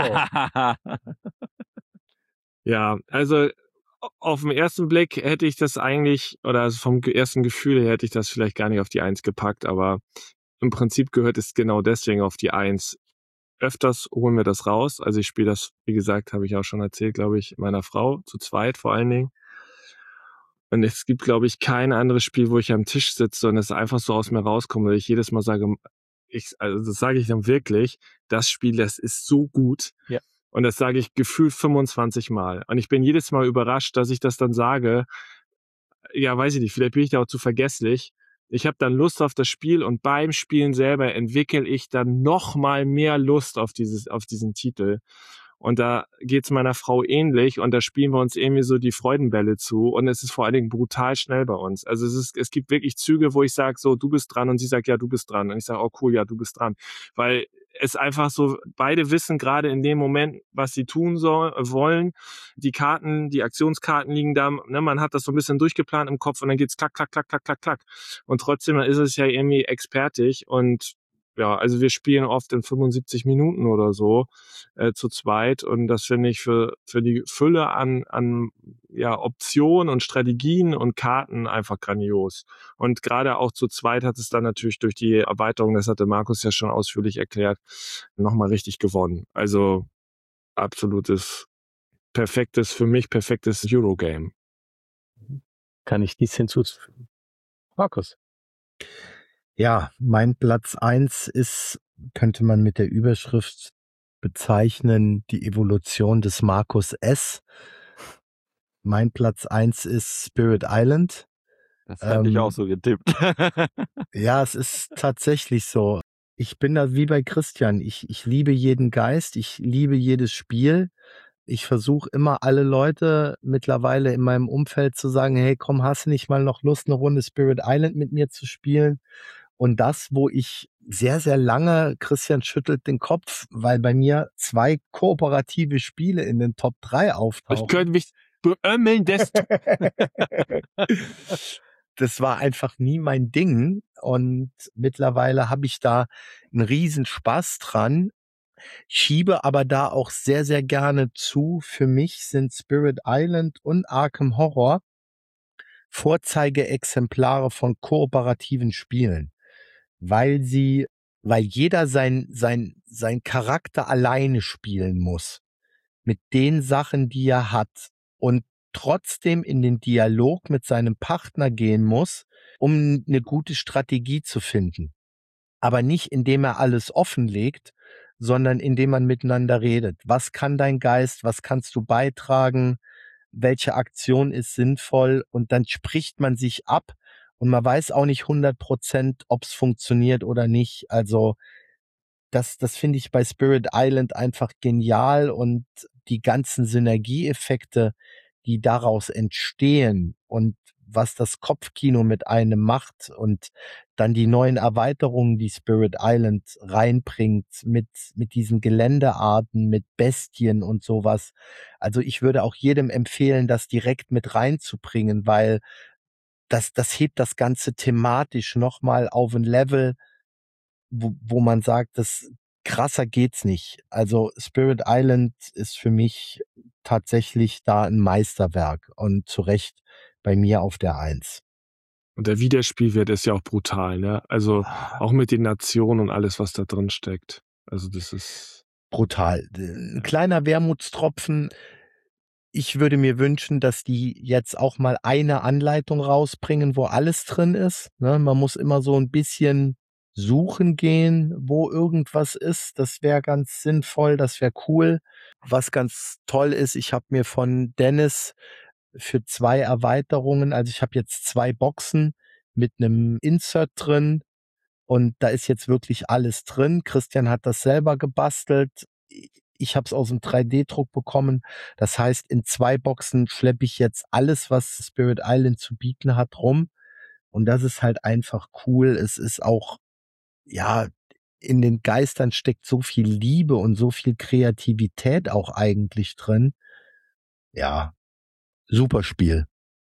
Ja, also auf den ersten Blick hätte ich das eigentlich, oder also vom ersten Gefühl her hätte ich das vielleicht gar nicht auf die 1 gepackt, aber im Prinzip gehört es genau deswegen auf die 1. Öfters holen wir das raus. Also ich spiele das, wie gesagt, habe ich auch schon erzählt, glaube ich, meiner Frau, zu zweit vor allen Dingen. Und es gibt, glaube ich, kein anderes Spiel, wo ich am Tisch sitze und es einfach so aus mir rauskommt, weil ich jedes Mal sage, also das sage ich dann wirklich, das Spiel, das ist so gut. Ja. Und das sage ich gefühlt 25 Mal. Und ich bin jedes Mal überrascht, dass ich das dann sage. Ja, weiß ich nicht, vielleicht bin ich da auch zu vergesslich. Ich habe dann Lust auf das Spiel und beim Spielen selber entwickle ich dann noch mal mehr Lust auf diesen Titel. Und da geht's meiner Frau ähnlich und da spielen wir uns irgendwie so die Freudenbälle zu und es ist vor allen Dingen brutal schnell bei uns. Also es gibt wirklich Züge, wo ich sage, so, du bist dran und sie sagt, ja, du bist dran. Und ich sage, oh cool, ja, du bist dran. Weil es einfach so, beide wissen gerade in dem Moment, was sie tun wollen. Die Aktionskarten liegen da, ne, man hat das so ein bisschen durchgeplant im Kopf und dann geht's klack, klack, klack, klack, klack, klack. Und trotzdem ist es ja irgendwie expertig und ja, also wir spielen oft in 75 Minuten oder so zu zweit und das finde ich für die Fülle an Optionen und Strategien und Karten einfach grandios. Und gerade auch zu zweit hat es dann natürlich durch die Erweiterung, das hatte Markus ja schon ausführlich erklärt, nochmal richtig gewonnen. Also für mich perfektes Eurogame. Kann ich nichts hinzufügen. Markus. Ja, mein Platz 1 ist, könnte man mit der Überschrift bezeichnen, die Evolution des Markus S. Mein Platz 1 ist Spirit Island. Das hatte ich auch so getippt. Ja, es ist tatsächlich so. Ich bin da wie bei Christian. Ich liebe jeden Geist, ich liebe jedes Spiel. Ich versuche immer alle Leute mittlerweile in meinem Umfeld zu sagen, hey, komm, hast du nicht mal noch Lust, eine Runde Spirit Island mit mir zu spielen? Und das, wo ich sehr, sehr lange, Christian schüttelt den Kopf, weil bei mir 2 kooperative Spiele in den Top 3 auftauchen. Ich könnte mich beömmeln, das war einfach nie mein Ding und mittlerweile habe ich da einen riesen Spaß dran, schiebe aber da auch sehr, sehr gerne zu. Für mich sind Spirit Island und Arkham Horror Vorzeigeexemplare von kooperativen Spielen, weil jeder sein Charakter alleine spielen muss mit den Sachen, die er hat und trotzdem in den Dialog mit seinem Partner gehen muss, um eine gute Strategie zu finden. Aber nicht, indem er alles offenlegt, sondern indem man miteinander redet. Was kann dein Geist? Was kannst du beitragen? Welche Aktion ist sinnvoll? Und dann spricht man sich ab und man weiß auch nicht 100%, ob es funktioniert oder nicht. Also das finde ich bei Spirit Island einfach genial und die ganzen Synergieeffekte, die daraus entstehen und was das Kopfkino mit einem macht und dann die neuen Erweiterungen, die Spirit Island reinbringt mit diesen Geländearten, mit Bestien und sowas. Also ich würde auch jedem empfehlen, das direkt mit reinzubringen, weil das hebt das Ganze thematisch nochmal auf ein Level, wo man sagt, das krasser geht's nicht. Also Spirit Island ist für mich tatsächlich da ein Meisterwerk und zu Recht bei mir auf der 1. Und der Wiederspielwert ist ja auch brutal, ne? Also auch mit den Nationen und alles, was da drin steckt. Also das ist brutal. Ein kleiner Wermutstropfen. Ich würde mir wünschen, dass die jetzt auch mal eine Anleitung rausbringen, wo alles drin ist. Ne? Man muss immer so ein bisschen suchen gehen, wo irgendwas ist. Das wäre ganz sinnvoll, das wäre cool. Was ganz toll ist, ich habe mir von Dennis für 2 Erweiterungen, also ich habe jetzt 2 Boxen mit einem Insert drin und da ist jetzt wirklich alles drin. Christian hat das selber gebastelt. Ich habe es aus dem 3D-Druck bekommen. Das heißt, in 2 Boxen schleppe ich jetzt alles, was Spirit Island zu bieten hat, rum. Und das ist halt einfach cool. Es ist auch, ja, in den Geistern steckt so viel Liebe und so viel Kreativität auch eigentlich drin. Ja, super Spiel.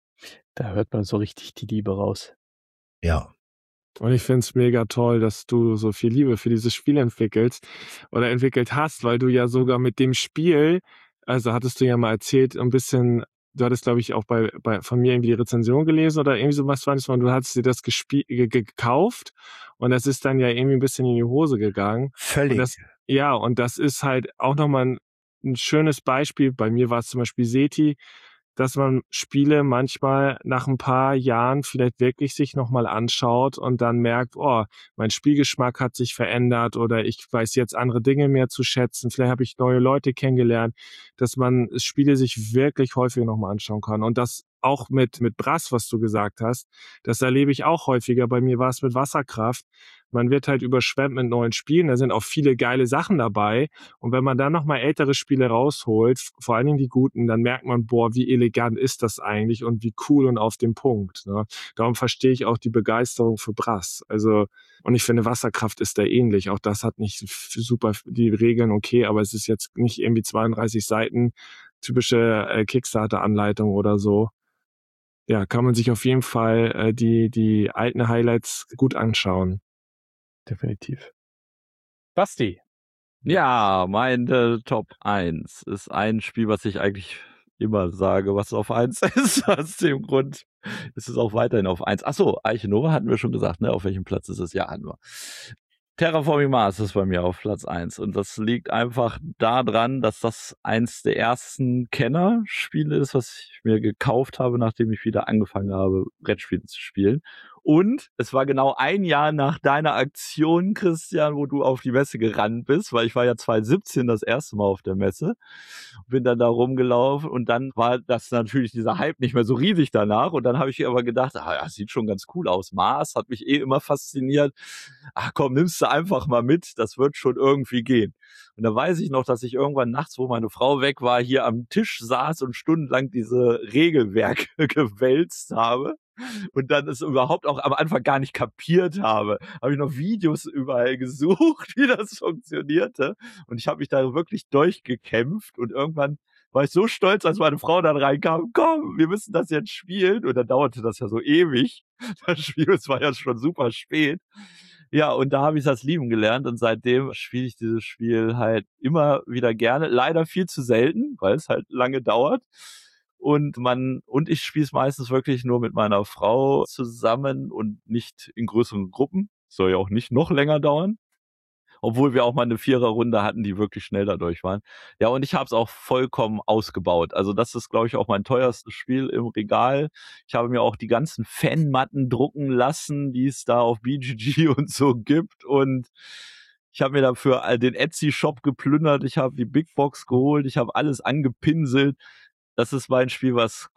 Da hört man so richtig die Liebe raus. Ja. Und ich finde es mega toll, dass du so viel Liebe für dieses Spiel entwickelst oder entwickelt hast, weil du ja sogar mit dem Spiel, also hattest du ja mal erzählt, ein bisschen, du hattest, glaube ich, auch von mir irgendwie die Rezension gelesen oder irgendwie sowas, und du hattest dir das gekauft und das ist dann ja irgendwie ein bisschen in die Hose gegangen. Völlig. Und das ist halt auch nochmal ein schönes Beispiel. Bei mir war es zum Beispiel SETI, dass man Spiele manchmal nach ein paar Jahren vielleicht wirklich sich nochmal anschaut und dann merkt, oh, mein Spielgeschmack hat sich verändert oder ich weiß jetzt andere Dinge mehr zu schätzen, vielleicht habe ich neue Leute kennengelernt, dass man Spiele sich wirklich häufig nochmal anschauen kann. Und das auch mit Brass, was du gesagt hast, das erlebe ich auch häufiger. Bei mir war es mit Wasserkraft. Man wird halt überschwemmt mit neuen Spielen, da sind auch viele geile Sachen dabei. Und wenn man dann nochmal ältere Spiele rausholt, vor allen Dingen die guten, dann merkt man, boah, wie elegant ist das eigentlich und wie cool und auf den Punkt. Ne? Darum verstehe ich auch die Begeisterung für Brass. Also, und ich finde, Wasserkraft ist da ähnlich. Auch das hat nicht super die Regeln, okay, aber es ist jetzt nicht irgendwie 32 Seiten, typische Kickstarter-Anleitung oder so. Ja, kann man sich auf jeden Fall die alten Highlights gut anschauen. Definitiv. Basti. Ja, meine Top 1 ist ein Spiel, was ich eigentlich immer sage, was auf 1 ist. Aus dem Grund ist es auch weiterhin auf 1. Achso, Arche Nova hatten wir schon gesagt, ne? Auf welchem Platz ist es? Ja, hatten wir. Terraforming Mars ist bei mir auf Platz 1 und das liegt einfach daran, dass das eins der ersten Kennerspiele ist, was ich mir gekauft habe, nachdem ich wieder angefangen habe, Brettspiele zu spielen. Und es war genau ein Jahr nach deiner Aktion, Christian, wo du auf die Messe gerannt bist, weil ich war ja 2017 das erste Mal auf der Messe, bin dann da rumgelaufen und dann war das natürlich dieser Hype nicht mehr so riesig danach und dann habe ich aber gedacht, ja, sieht schon ganz cool aus. Mars hat mich immer fasziniert. Ach komm, nimmst du einfach mal mit, das wird schon irgendwie gehen. Und da weiß ich noch, dass ich irgendwann nachts, wo meine Frau weg war, hier am Tisch saß und stundenlang diese Regelwerke gewälzt habe. und dann es überhaupt auch am Anfang gar nicht kapiert habe ich noch Videos überall gesucht, wie das funktionierte. Und ich habe mich da wirklich durchgekämpft und irgendwann war ich so stolz, als meine Frau dann reinkam, komm, wir müssen das jetzt spielen. Und dann dauerte das ja so ewig. Das Spiel, es war ja schon super spät. Ja, und da habe ich das lieben gelernt und seitdem spiele ich dieses Spiel halt immer wieder gerne. Leider viel zu selten, weil es halt lange dauert. Und ich spiele es meistens wirklich nur mit meiner Frau zusammen und nicht in größeren Gruppen. Soll ja auch nicht noch länger dauern. Obwohl wir auch mal eine Viererrunde hatten, die wirklich schnell dadurch waren. Ja, und ich habe es auch vollkommen ausgebaut. Also das ist, glaube ich, auch mein teuerstes Spiel im Regal. Ich habe mir auch die ganzen Fanmatten drucken lassen, die es da auf BGG und so gibt. Und ich habe mir dafür den Etsy-Shop geplündert. Ich habe die Big Box geholt. Ich habe alles angepinselt. Das ist mein Spiel,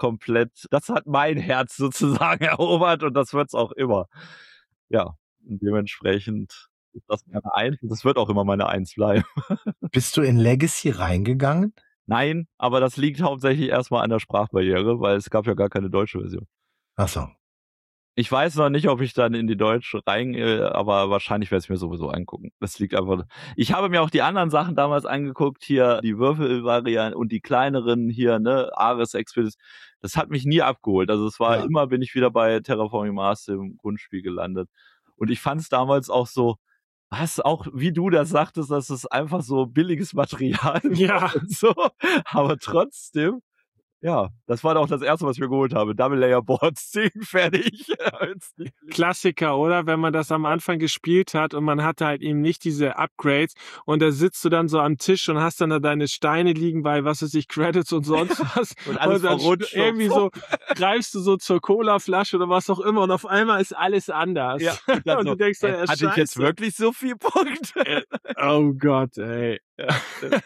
das hat mein Herz sozusagen erobert und das wird's auch immer. Ja, und dementsprechend ist das meine 1 und das wird auch immer meine 1 bleiben. Bist du in Legacy reingegangen? Nein, aber das liegt hauptsächlich erstmal an der Sprachbarriere, weil es gab ja gar keine deutsche Version. Ach so. Ich weiß noch nicht, ob ich dann in die deutsche aber wahrscheinlich werde ich mir sowieso angucken. Das liegt einfach. Ich habe mir auch die anderen Sachen damals angeguckt, hier die Würfelvarianten und die kleineren hier, ne, Ares Expedition. Das hat mich nie abgeholt. Also es war immer, bin ich wieder bei Terraforming Mars im Grundspiel gelandet. Und ich fand es damals auch so, auch wie du das sagtest, dass es einfach so billiges Material war und so. Aber trotzdem, ja, das war auch das erste, was ich mir geholt habe. Double Layer Boards, 10 fertig. Klassiker, oder? Wenn man das am Anfang gespielt hat und man hatte halt eben nicht diese Upgrades und da sitzt du dann so am Tisch und hast dann da deine Steine liegen bei, was weiß ich, Credits und sonst was. Und alles dann verrutscht. irgendwie so greifst du so zur Colaflasche oder was auch immer und auf einmal ist alles anders. Ja, und du denkst, hatte ich jetzt wirklich so viel Punkte? Oh Gott, ey. Ja,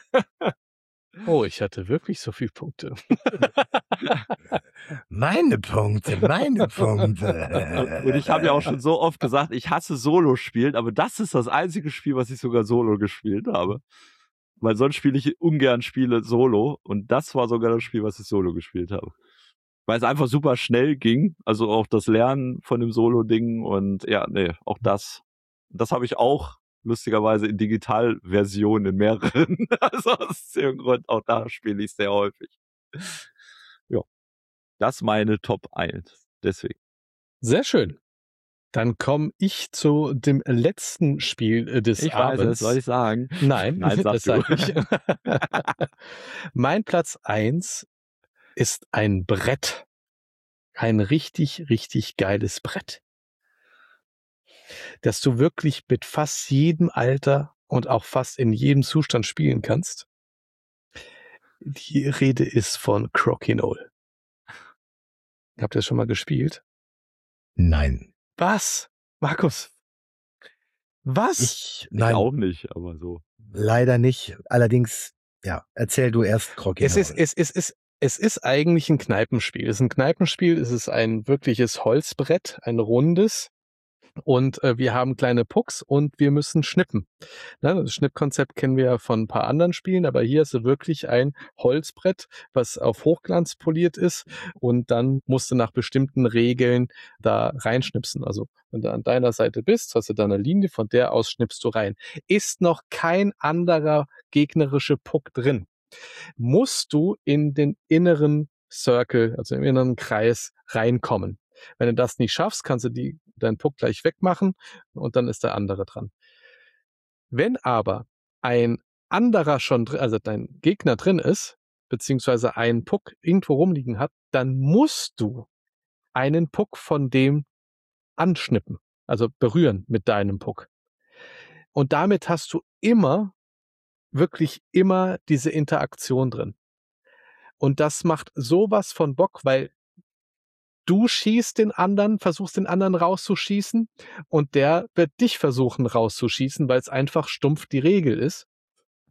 Oh, ich hatte wirklich so viele Punkte. Meine Punkte. Und ich habe ja auch schon so oft gesagt, ich hasse Solo-Spielen, aber das ist das einzige Spiel, was ich sogar Solo gespielt habe. Weil sonst spiele ich ungern Spiele Solo und das war sogar das Spiel, was ich Solo gespielt habe. Weil es einfach super schnell ging, also auch das Lernen von dem Solo-Ding und ja, nee, auch das. Das habe ich auch lustigerweise in Digitalversionen in mehreren. Also aus dem Grund, auch da spiele ich sehr häufig. Ja, das ist meine Top 1. Deswegen. Sehr schön. Dann komme ich zu dem letzten Spiel des Ich Abends. weiß es, soll ich sagen? Nein, Nein, das sag sage ich. Mein Platz 1 ist ein Brett. Ein richtig, richtig geiles Brett. Das du wirklich mit fast jedem Alter und auch fast in jedem Zustand spielen kannst. Die Rede ist von Crokinole. Habt ihr das schon mal gespielt? Nein. Was? Markus? Was? Nein, auch nicht, aber so. leider nicht. Allerdings, ja, erzähl du erst, Crokinole. Es ist eigentlich ein Kneipenspiel. Es ist ein Kneipenspiel, es ist ein wirkliches Holzbrett, ein rundes. Und wir haben kleine Pucks und wir müssen schnippen. Ne, das Schnippkonzept kennen wir ja von ein paar anderen Spielen, aber hier ist es wirklich ein Holzbrett, was auf Hochglanz poliert ist und dann musst du nach bestimmten Regeln da reinschnipsen. Also wenn du an deiner Seite bist, hast du da eine Linie, von der aus schnippst du rein. Ist noch kein anderer gegnerische Puck drin, musst du in den inneren Circle, also im inneren Kreis reinkommen. Wenn du das nicht schaffst, kannst du deinen Puck gleich wegmachen und dann ist der andere dran. Wenn aber ein anderer schon, also dein Gegner drin ist, beziehungsweise einen Puck irgendwo rumliegen hat, dann musst du einen Puck von dem anschnippen, also berühren mit deinem Puck. Und damit hast du wirklich immer diese Interaktion drin. Und das macht sowas von Bock, weil du schießt versuchst den anderen rauszuschießen und der wird dich versuchen rauszuschießen, weil es einfach stumpf die Regel ist.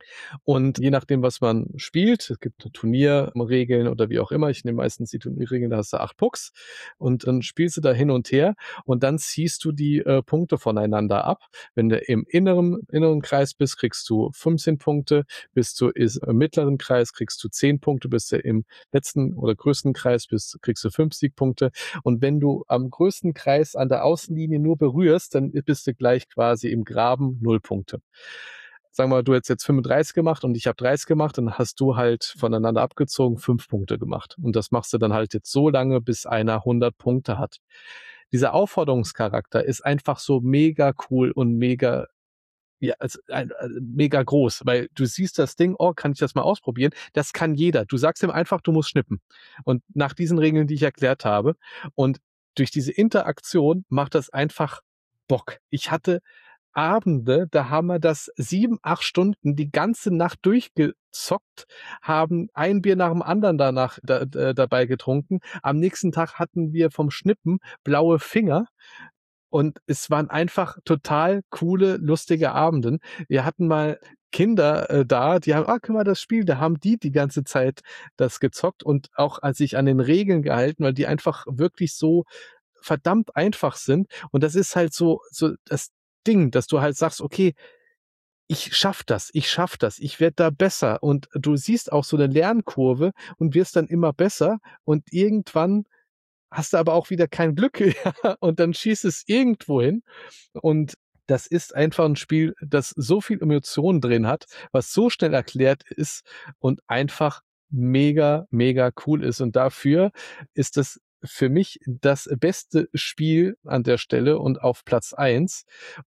Und je nachdem, was man spielt, es gibt Turnierregeln oder wie auch immer, ich nehme meistens die Turnierregeln, da hast du 8 Pucks und dann spielst du da hin und her und dann ziehst du die Punkte voneinander ab. Wenn du im inneren Kreis bist, kriegst du 15 Punkte, bist du im mittleren Kreis, kriegst du 10 Punkte, bist du im letzten oder größten Kreis bist, kriegst du 50 Punkte und wenn du am größten Kreis an der Außenlinie nur berührst, dann bist du gleich quasi im Graben 0 Punkte. Sagen wir mal, du hättest jetzt 35 gemacht und ich habe 30 gemacht, dann hast du halt voneinander abgezogen 5 Punkte gemacht. Und das machst du dann halt jetzt so lange, bis einer 100 Punkte hat. Dieser Aufforderungscharakter ist einfach so mega cool und mega, ja, mega groß, weil du siehst das Ding, oh, kann ich das mal ausprobieren? Das kann jeder. Du sagst ihm einfach, du musst schnippen. Und nach diesen Regeln, die ich erklärt habe, und durch diese Interaktion macht das einfach Bock. Ich hatte Abende, da haben wir das 7, 8 Stunden die ganze Nacht durchgezockt, haben ein Bier nach dem anderen dabei getrunken. Am nächsten Tag hatten wir vom Schnippen blaue Finger. Und es waren einfach total coole, lustige Abende. Wir hatten mal Kinder da, die haben, guck mal, das Spiel, da haben die ganze Zeit das gezockt und auch als sich an den Regeln gehalten, weil die einfach wirklich so verdammt einfach sind. Und das ist halt so das Ding, dass du halt sagst, okay, ich schaff das, ich werde da besser. Und du siehst auch so eine Lernkurve und wirst dann immer besser und irgendwann hast du aber auch wieder kein Glück und dann schießt es irgendwo hin. Und das ist einfach ein Spiel, das so viel Emotionen drin hat, was so schnell erklärt ist und einfach mega, mega cool ist. Und dafür ist das für mich das beste Spiel an der Stelle und auf Platz 1.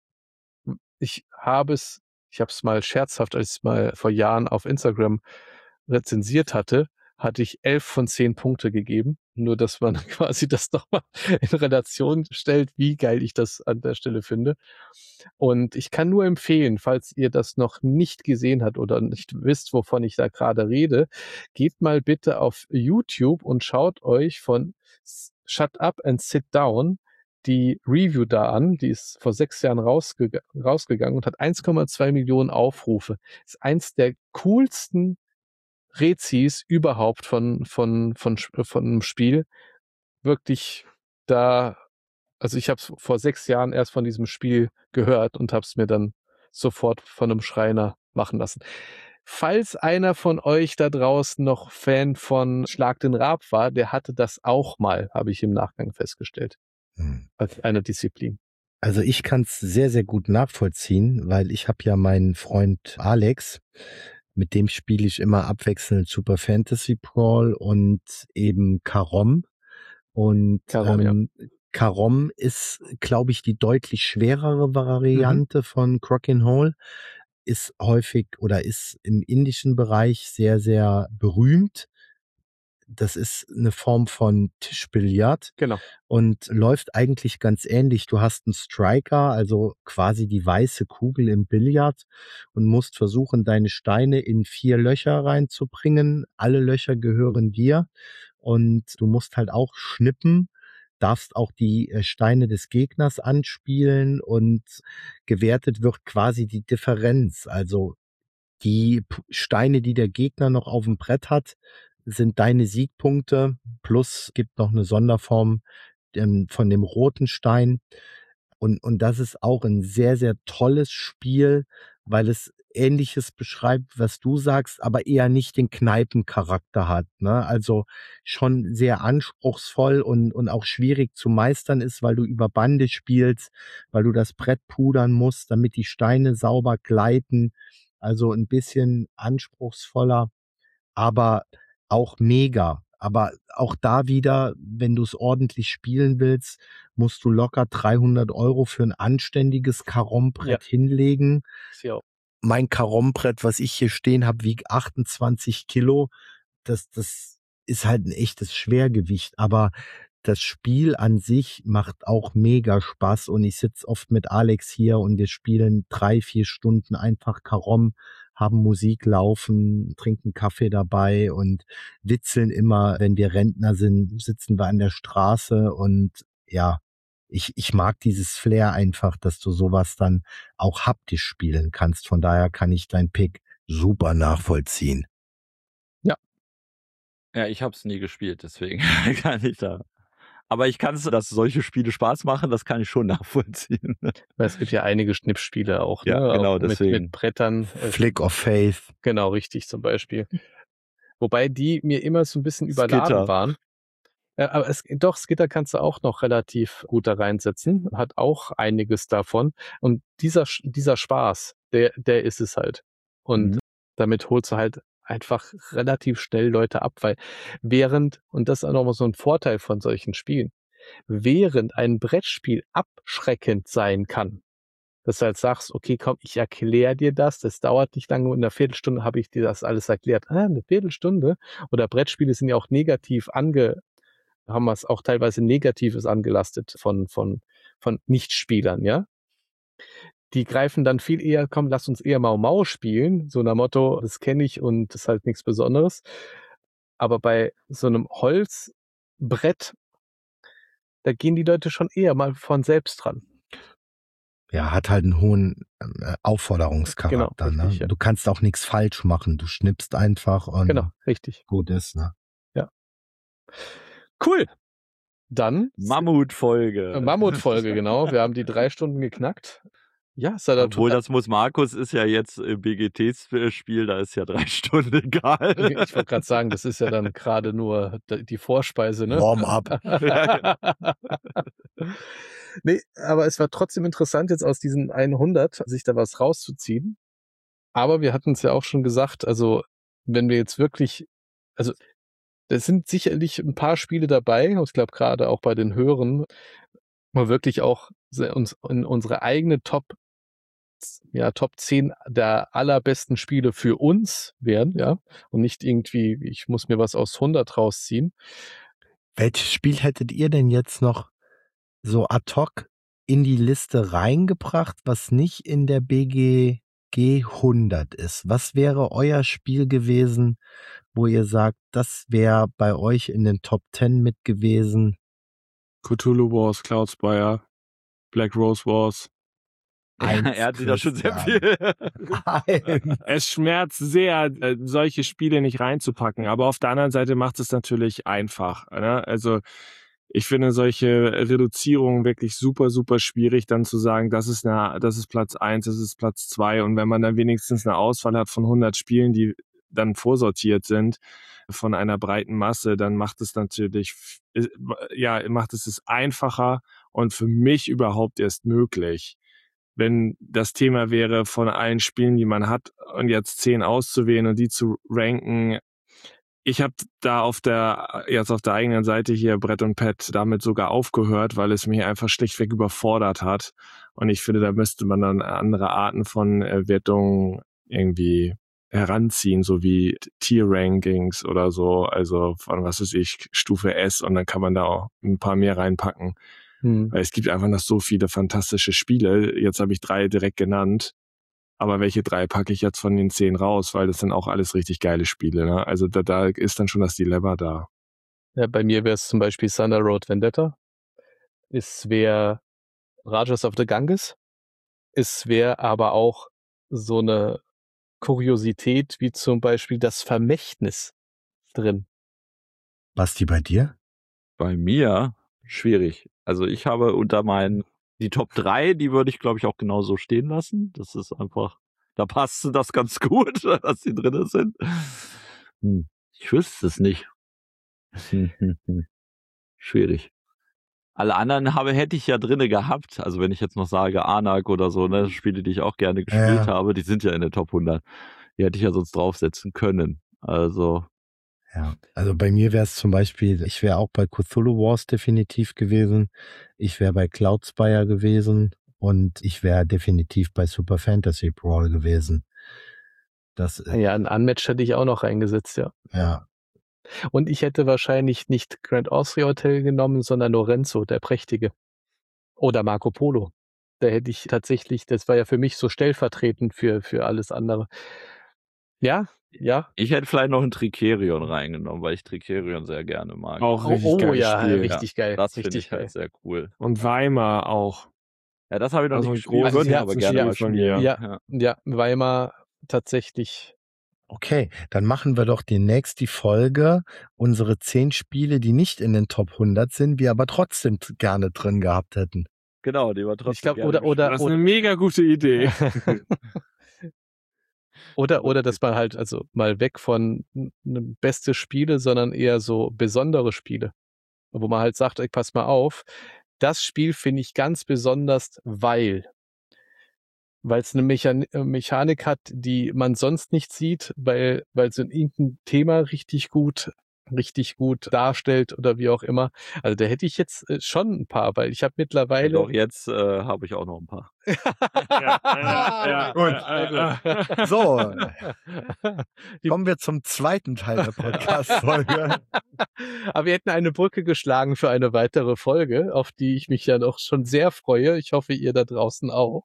Ich habe es mal scherzhaft, als ich es mal vor Jahren auf Instagram rezensiert hatte ich 11 von 10 Punkte gegeben. Nur, dass man quasi das nochmal in Relation stellt, wie geil ich das an der Stelle finde. Und ich kann nur empfehlen, falls ihr das noch nicht gesehen habt oder nicht wisst, wovon ich da gerade rede, geht mal bitte auf YouTube und schaut euch von Shut Up and Sit Down die Review da an. Die ist vor 6 Jahren rausgegangen und hat 1,2 Millionen Aufrufe. Ist eins der coolsten Rezis überhaupt von einem Spiel. Wirklich also ich habe es vor 6 Jahren erst von diesem Spiel gehört und habe es mir dann sofort von einem Schreiner machen lassen. Falls einer von euch da draußen noch Fan von Schlag den Raab war, der hatte das auch mal, habe ich im Nachgang festgestellt. Als eine Disziplin. Also ich kann es sehr, sehr gut nachvollziehen, weil ich habe ja meinen Freund Alex, mit dem spiele ich immer abwechselnd Super Fantasy Brawl und eben Karom. Und Karom ist, glaube ich, die deutlich schwerere Variante von Crokin Hole. Ist häufig oder ist im indischen Bereich sehr, sehr berühmt. Das ist eine Form von Tischbillard. Genau. Und läuft eigentlich ganz ähnlich. Du hast einen Striker, also quasi die weiße Kugel im Billard und musst versuchen, deine Steine in 4 Löcher reinzubringen. Alle Löcher gehören dir und du musst halt auch schnippen, darfst auch die Steine des Gegners anspielen und gewertet wird quasi die Differenz. Also die Steine, die der Gegner noch auf dem Brett hat, sind deine Siegpunkte, plus gibt noch eine Sonderform von dem roten Stein. Und das ist auch ein sehr, sehr tolles Spiel, weil es Ähnliches beschreibt, was du sagst, aber eher nicht den Kneipencharakter hat. Ne? Also schon sehr anspruchsvoll und auch schwierig zu meistern ist, weil du über Bande spielst, weil du das Brett pudern musst, damit die Steine sauber gleiten. Also ein bisschen anspruchsvoller, aber auch mega. Aber auch da wieder, wenn du es ordentlich spielen willst, musst du locker 300 € für ein anständiges Karombrett hinlegen. Ja. Mein Karombrett, was ich hier stehen habe, wiegt 28 Kilo. Das ist halt ein echtes Schwergewicht. Aber das Spiel an sich macht auch mega Spaß. Und ich sitze oft mit Alex hier und wir spielen 3-4 Stunden einfach Karom, haben Musik laufen, trinken Kaffee dabei und witzeln immer, wenn wir Rentner sind, sitzen wir an der Straße und ja, ich mag dieses Flair einfach, dass du sowas dann auch haptisch spielen kannst. Von daher kann ich dein Pick super nachvollziehen. Ja, ich habe es nie gespielt, deswegen kann ich da. Aber ich kann es, dass solche Spiele Spaß machen, das kann ich schon nachvollziehen. Weil es gibt ja einige Schnippspiele auch, ne? Ja, genau, auch deswegen. mit Brettern. Flick of Faith. Genau, richtig, zum Beispiel. Wobei die mir immer so ein bisschen Skitter. überladen waren. Aber Skitter kannst du auch noch relativ gut da reinsetzen. Hat auch einiges davon. Und dieser Spaß, der ist es halt. Und damit holst du halt einfach relativ schnell Leute ab, weil und das ist auch nochmal so ein Vorteil von solchen Spielen, während ein Brettspiel abschreckend sein kann, dass du halt sagst, okay, komm, ich erkläre dir das dauert nicht lange, in einer Viertelstunde habe ich dir das alles erklärt. Eine Viertelstunde? Oder Brettspiele sind ja auch negativ haben wir es auch teilweise Negatives angelastet von Nichtspielern, ja? Die greifen dann viel eher, komm, lass uns eher Mau spielen, so nach Motto, das kenne ich und das ist halt nichts Besonderes. Aber bei so einem Holzbrett, da gehen die Leute schon eher mal von selbst dran. Ja, hat halt einen hohen Aufforderungscharakter. Genau, richtig, ne? ja. Du kannst auch nichts falsch machen. Du schnippst einfach und Genau, richtig. gut ist. Ne? Cool. Dann Mammutfolge. Mammutfolge, genau. Wir haben die 3 Stunden geknackt. Ja, ist ja Obwohl, das muss Markus ist ja jetzt im BGT-Spiel, da ist ja 3 Stunden egal. Ich wollte gerade sagen, das ist ja dann gerade nur die Vorspeise, ne? Warm-up. Nee, aber es war trotzdem interessant, jetzt aus diesen 100 sich da was rauszuziehen. Aber wir hatten es ja auch schon gesagt, also wenn wir jetzt wirklich, also es sind sicherlich ein paar Spiele dabei, und ich glaube gerade auch bei den Hörern, wo wir wirklich auch uns in unsere eigene Top 10 der allerbesten Spiele für uns werden, ja, und nicht irgendwie, ich muss mir was aus 100 rausziehen. Welches Spiel hättet ihr denn jetzt noch so ad hoc in die Liste reingebracht, was nicht in der BGG 100 ist? Was wäre euer Spiel gewesen, wo ihr sagt, das wäre bei euch in den Top 10 mit gewesen? Cthulhu Wars, Cloudspire, Black Rose Wars. Er hat sich da schon sehr Christian. viel. Es schmerzt sehr, solche Spiele nicht reinzupacken, aber auf der anderen Seite macht es natürlich einfach. Ne? Also ich finde solche Reduzierungen wirklich super, super schwierig, dann zu sagen, das ist Platz 1, das ist Platz 2. Und wenn man dann wenigstens eine Auswahl hat von 100 Spielen, die dann vorsortiert sind von einer breiten Masse, dann macht es natürlich, macht es einfacher und für mich überhaupt erst möglich. Wenn das Thema wäre, von allen Spielen, die man hat, und jetzt 10 auszuwählen und die zu ranken. Ich habe da auf der eigenen Seite hier Brett und Pet damit sogar aufgehört, weil es mich einfach schlichtweg überfordert hat. Und ich finde, da müsste man dann andere Arten von Wertungen irgendwie heranziehen, so wie Tier-Rankings oder so, also von, was weiß ich, Stufe S, und dann kann man da auch ein paar mehr reinpacken. Weil es gibt einfach noch so viele fantastische Spiele. Jetzt habe ich 3 direkt genannt. Aber welche 3 packe ich jetzt von den 10 raus? Weil das sind auch alles richtig geile Spiele. Ne? Also da ist dann schon das Dilemma da. Ja, bei mir wäre es zum Beispiel Thunder Road Vendetta. Es wäre Rajas of the Ganges. Es wäre aber auch so eine Kuriosität wie zum Beispiel das Vermächtnis drin. Basti, bei dir? Bei mir schwierig. Also ich habe die Top 3, die würde ich, glaube ich, auch genauso stehen lassen. Das ist einfach, da passt das ganz gut, dass die drin sind. Ich wüsste es nicht. Schwierig. Alle anderen hätte ich ja drinne gehabt. Also wenn ich jetzt noch sage, Anak oder so, ne, Spiele, die ich auch gerne gespielt habe, die sind ja in der Top 100. Die hätte ich ja sonst draufsetzen können. Also. Ja, also bei mir wäre es zum Beispiel, ich wäre auch bei Cthulhu Wars definitiv gewesen. Ich wäre bei Cloudspire gewesen und ich wäre definitiv bei Super Fantasy Brawl gewesen. Ja, ein Unmatched hätte ich auch noch reingesetzt, ja. Ja. Und ich hätte wahrscheinlich nicht Grand Austria Hotel genommen, sondern Lorenzo, der Prächtige. Oder Marco Polo. Da hätte ich tatsächlich, das war ja für mich so stellvertretend für alles andere. Ja. Ich hätte vielleicht noch ein Tricerion reingenommen, weil ich Tricerion sehr gerne mag. Auch richtig geiles Spiel. Richtig geil. Das finde ich halt sehr cool. Und Weimar auch. Ja, das habe ich noch nicht gespielt. Großes Würde ich aber gerne mal spielen. Ja, Weimar tatsächlich Okay, dann machen wir doch demnächst die Folge, unsere 10 Spiele, die nicht in den Top 100 sind, wir aber trotzdem gerne drin gehabt hätten. Genau, die wir trotzdem Ich glaube, gerne Das ist eine mega gute Idee. oder dass man halt also mal weg von beste Spiele, sondern eher so besondere Spiele, wo man halt sagt, ey, pass mal auf, das Spiel finde ich ganz besonders, weil es eine Mechanik hat, die man sonst nicht sieht, weil es in irgendein Thema richtig gut darstellt oder wie auch immer. Also da hätte ich jetzt schon ein paar, weil ich habe mittlerweile... Doch, jetzt habe ich auch noch ein paar. Gut. So, kommen wir zum zweiten Teil der Podcast-Folge. Aber wir hätten eine Brücke geschlagen für eine weitere Folge, auf die ich mich ja noch schon sehr freue. Ich hoffe, ihr da draußen auch.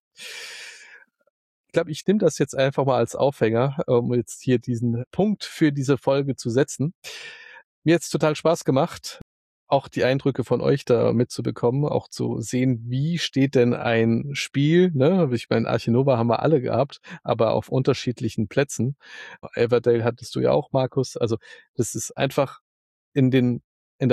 Ich glaube, ich nehme das jetzt einfach mal als Aufhänger, um jetzt hier diesen Punkt für diese Folge zu setzen. Mir hat es total Spaß gemacht, auch die Eindrücke von euch da mitzubekommen, auch zu sehen, wie steht denn ein Spiel, ne? Ich meine, Arche Nova haben wir alle gehabt, aber auf unterschiedlichen Plätzen. Everdale hattest du ja auch, Markus. Also das ist einfach im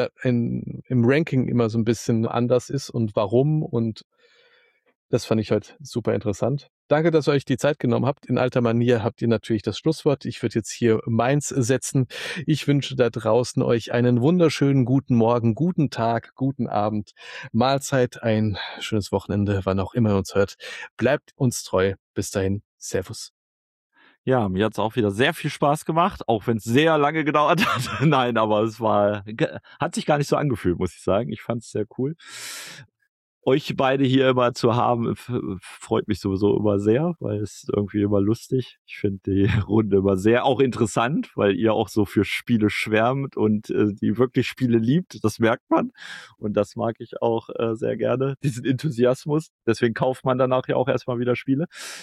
Ranking immer so ein bisschen anders ist und warum, und das fand ich heute super interessant. Danke, dass ihr euch die Zeit genommen habt. In alter Manier habt ihr natürlich das Schlusswort. Ich würde jetzt hier meins setzen. Ich wünsche da draußen euch einen wunderschönen guten Morgen, guten Tag, guten Abend, Mahlzeit, ein schönes Wochenende, wann auch immer ihr uns hört. Bleibt uns treu. Bis dahin. Servus. Ja, mir hat es auch wieder sehr viel Spaß gemacht, auch wenn es sehr lange gedauert hat. Nein, aber hat sich gar nicht so angefühlt, muss ich sagen. Ich fand es sehr cool. Euch beide hier immer zu haben, freut mich sowieso immer sehr, weil es irgendwie immer lustig. Ich finde die Runde immer sehr auch interessant, weil ihr auch so für Spiele schwärmt und die wirklich Spiele liebt. Das merkt man. Und das mag ich auch sehr gerne, diesen Enthusiasmus. Deswegen kauft man danach ja auch erstmal wieder Spiele.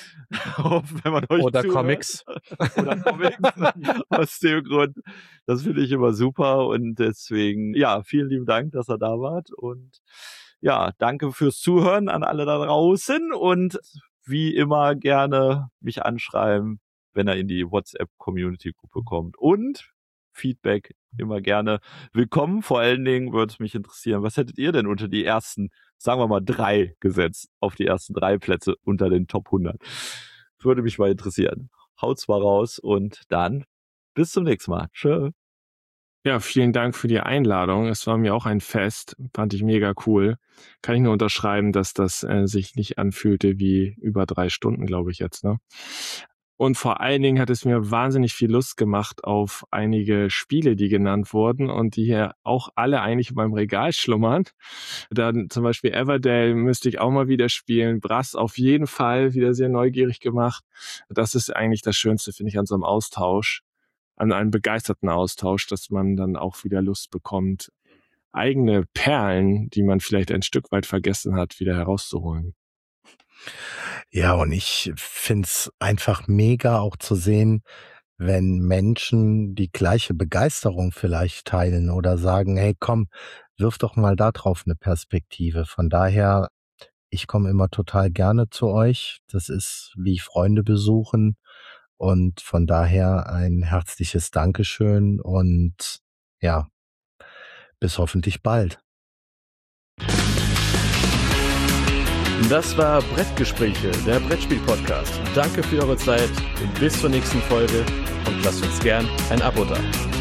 Wenn man euch Oder zuhört. Comics. Oder Comics. Aus dem Grund. Das finde ich immer super. Und deswegen, ja, vielen lieben Dank, dass ihr da wart. Und ja, danke fürs Zuhören an alle da draußen und wie immer gerne mich anschreiben, wenn er in die WhatsApp-Community-Gruppe kommt. Und Feedback immer gerne willkommen. Vor allen Dingen würde es mich interessieren, was hättet ihr denn unter die ersten, sagen wir mal 3 gesetzt, auf die ersten 3 Plätze unter den Top 100? Würde mich mal interessieren. Haut's mal raus und dann bis zum nächsten Mal. Tschö. Ja, vielen Dank für die Einladung. Es war mir auch ein Fest. Fand ich mega cool. Kann ich nur unterschreiben, dass das sich nicht anfühlte wie über 3 Stunden, glaube ich jetzt, ne? Und vor allen Dingen hat es mir wahnsinnig viel Lust gemacht auf einige Spiele, die genannt wurden und die hier auch alle eigentlich in meinem Regal schlummern. Dann zum Beispiel Everdale müsste ich auch mal wieder spielen. Brass auf jeden Fall wieder sehr neugierig gemacht. Das ist eigentlich das Schönste, finde ich, an so einem Austausch. An einem begeisterten Austausch, dass man dann auch wieder Lust bekommt, eigene Perlen, die man vielleicht ein Stück weit vergessen hat, wieder herauszuholen. Ja, und ich find's einfach mega auch zu sehen, wenn Menschen die gleiche Begeisterung vielleicht teilen oder sagen, hey komm, wirf doch mal da drauf eine Perspektive. Von daher, ich komme immer total gerne zu euch. Das ist wie Freunde besuchen. Und von daher ein herzliches Dankeschön und ja, bis hoffentlich bald. Das war Brettgespräche, der Brettspiel-Podcast. Danke für eure Zeit und bis zur nächsten Folge und lasst uns gern ein Abo da.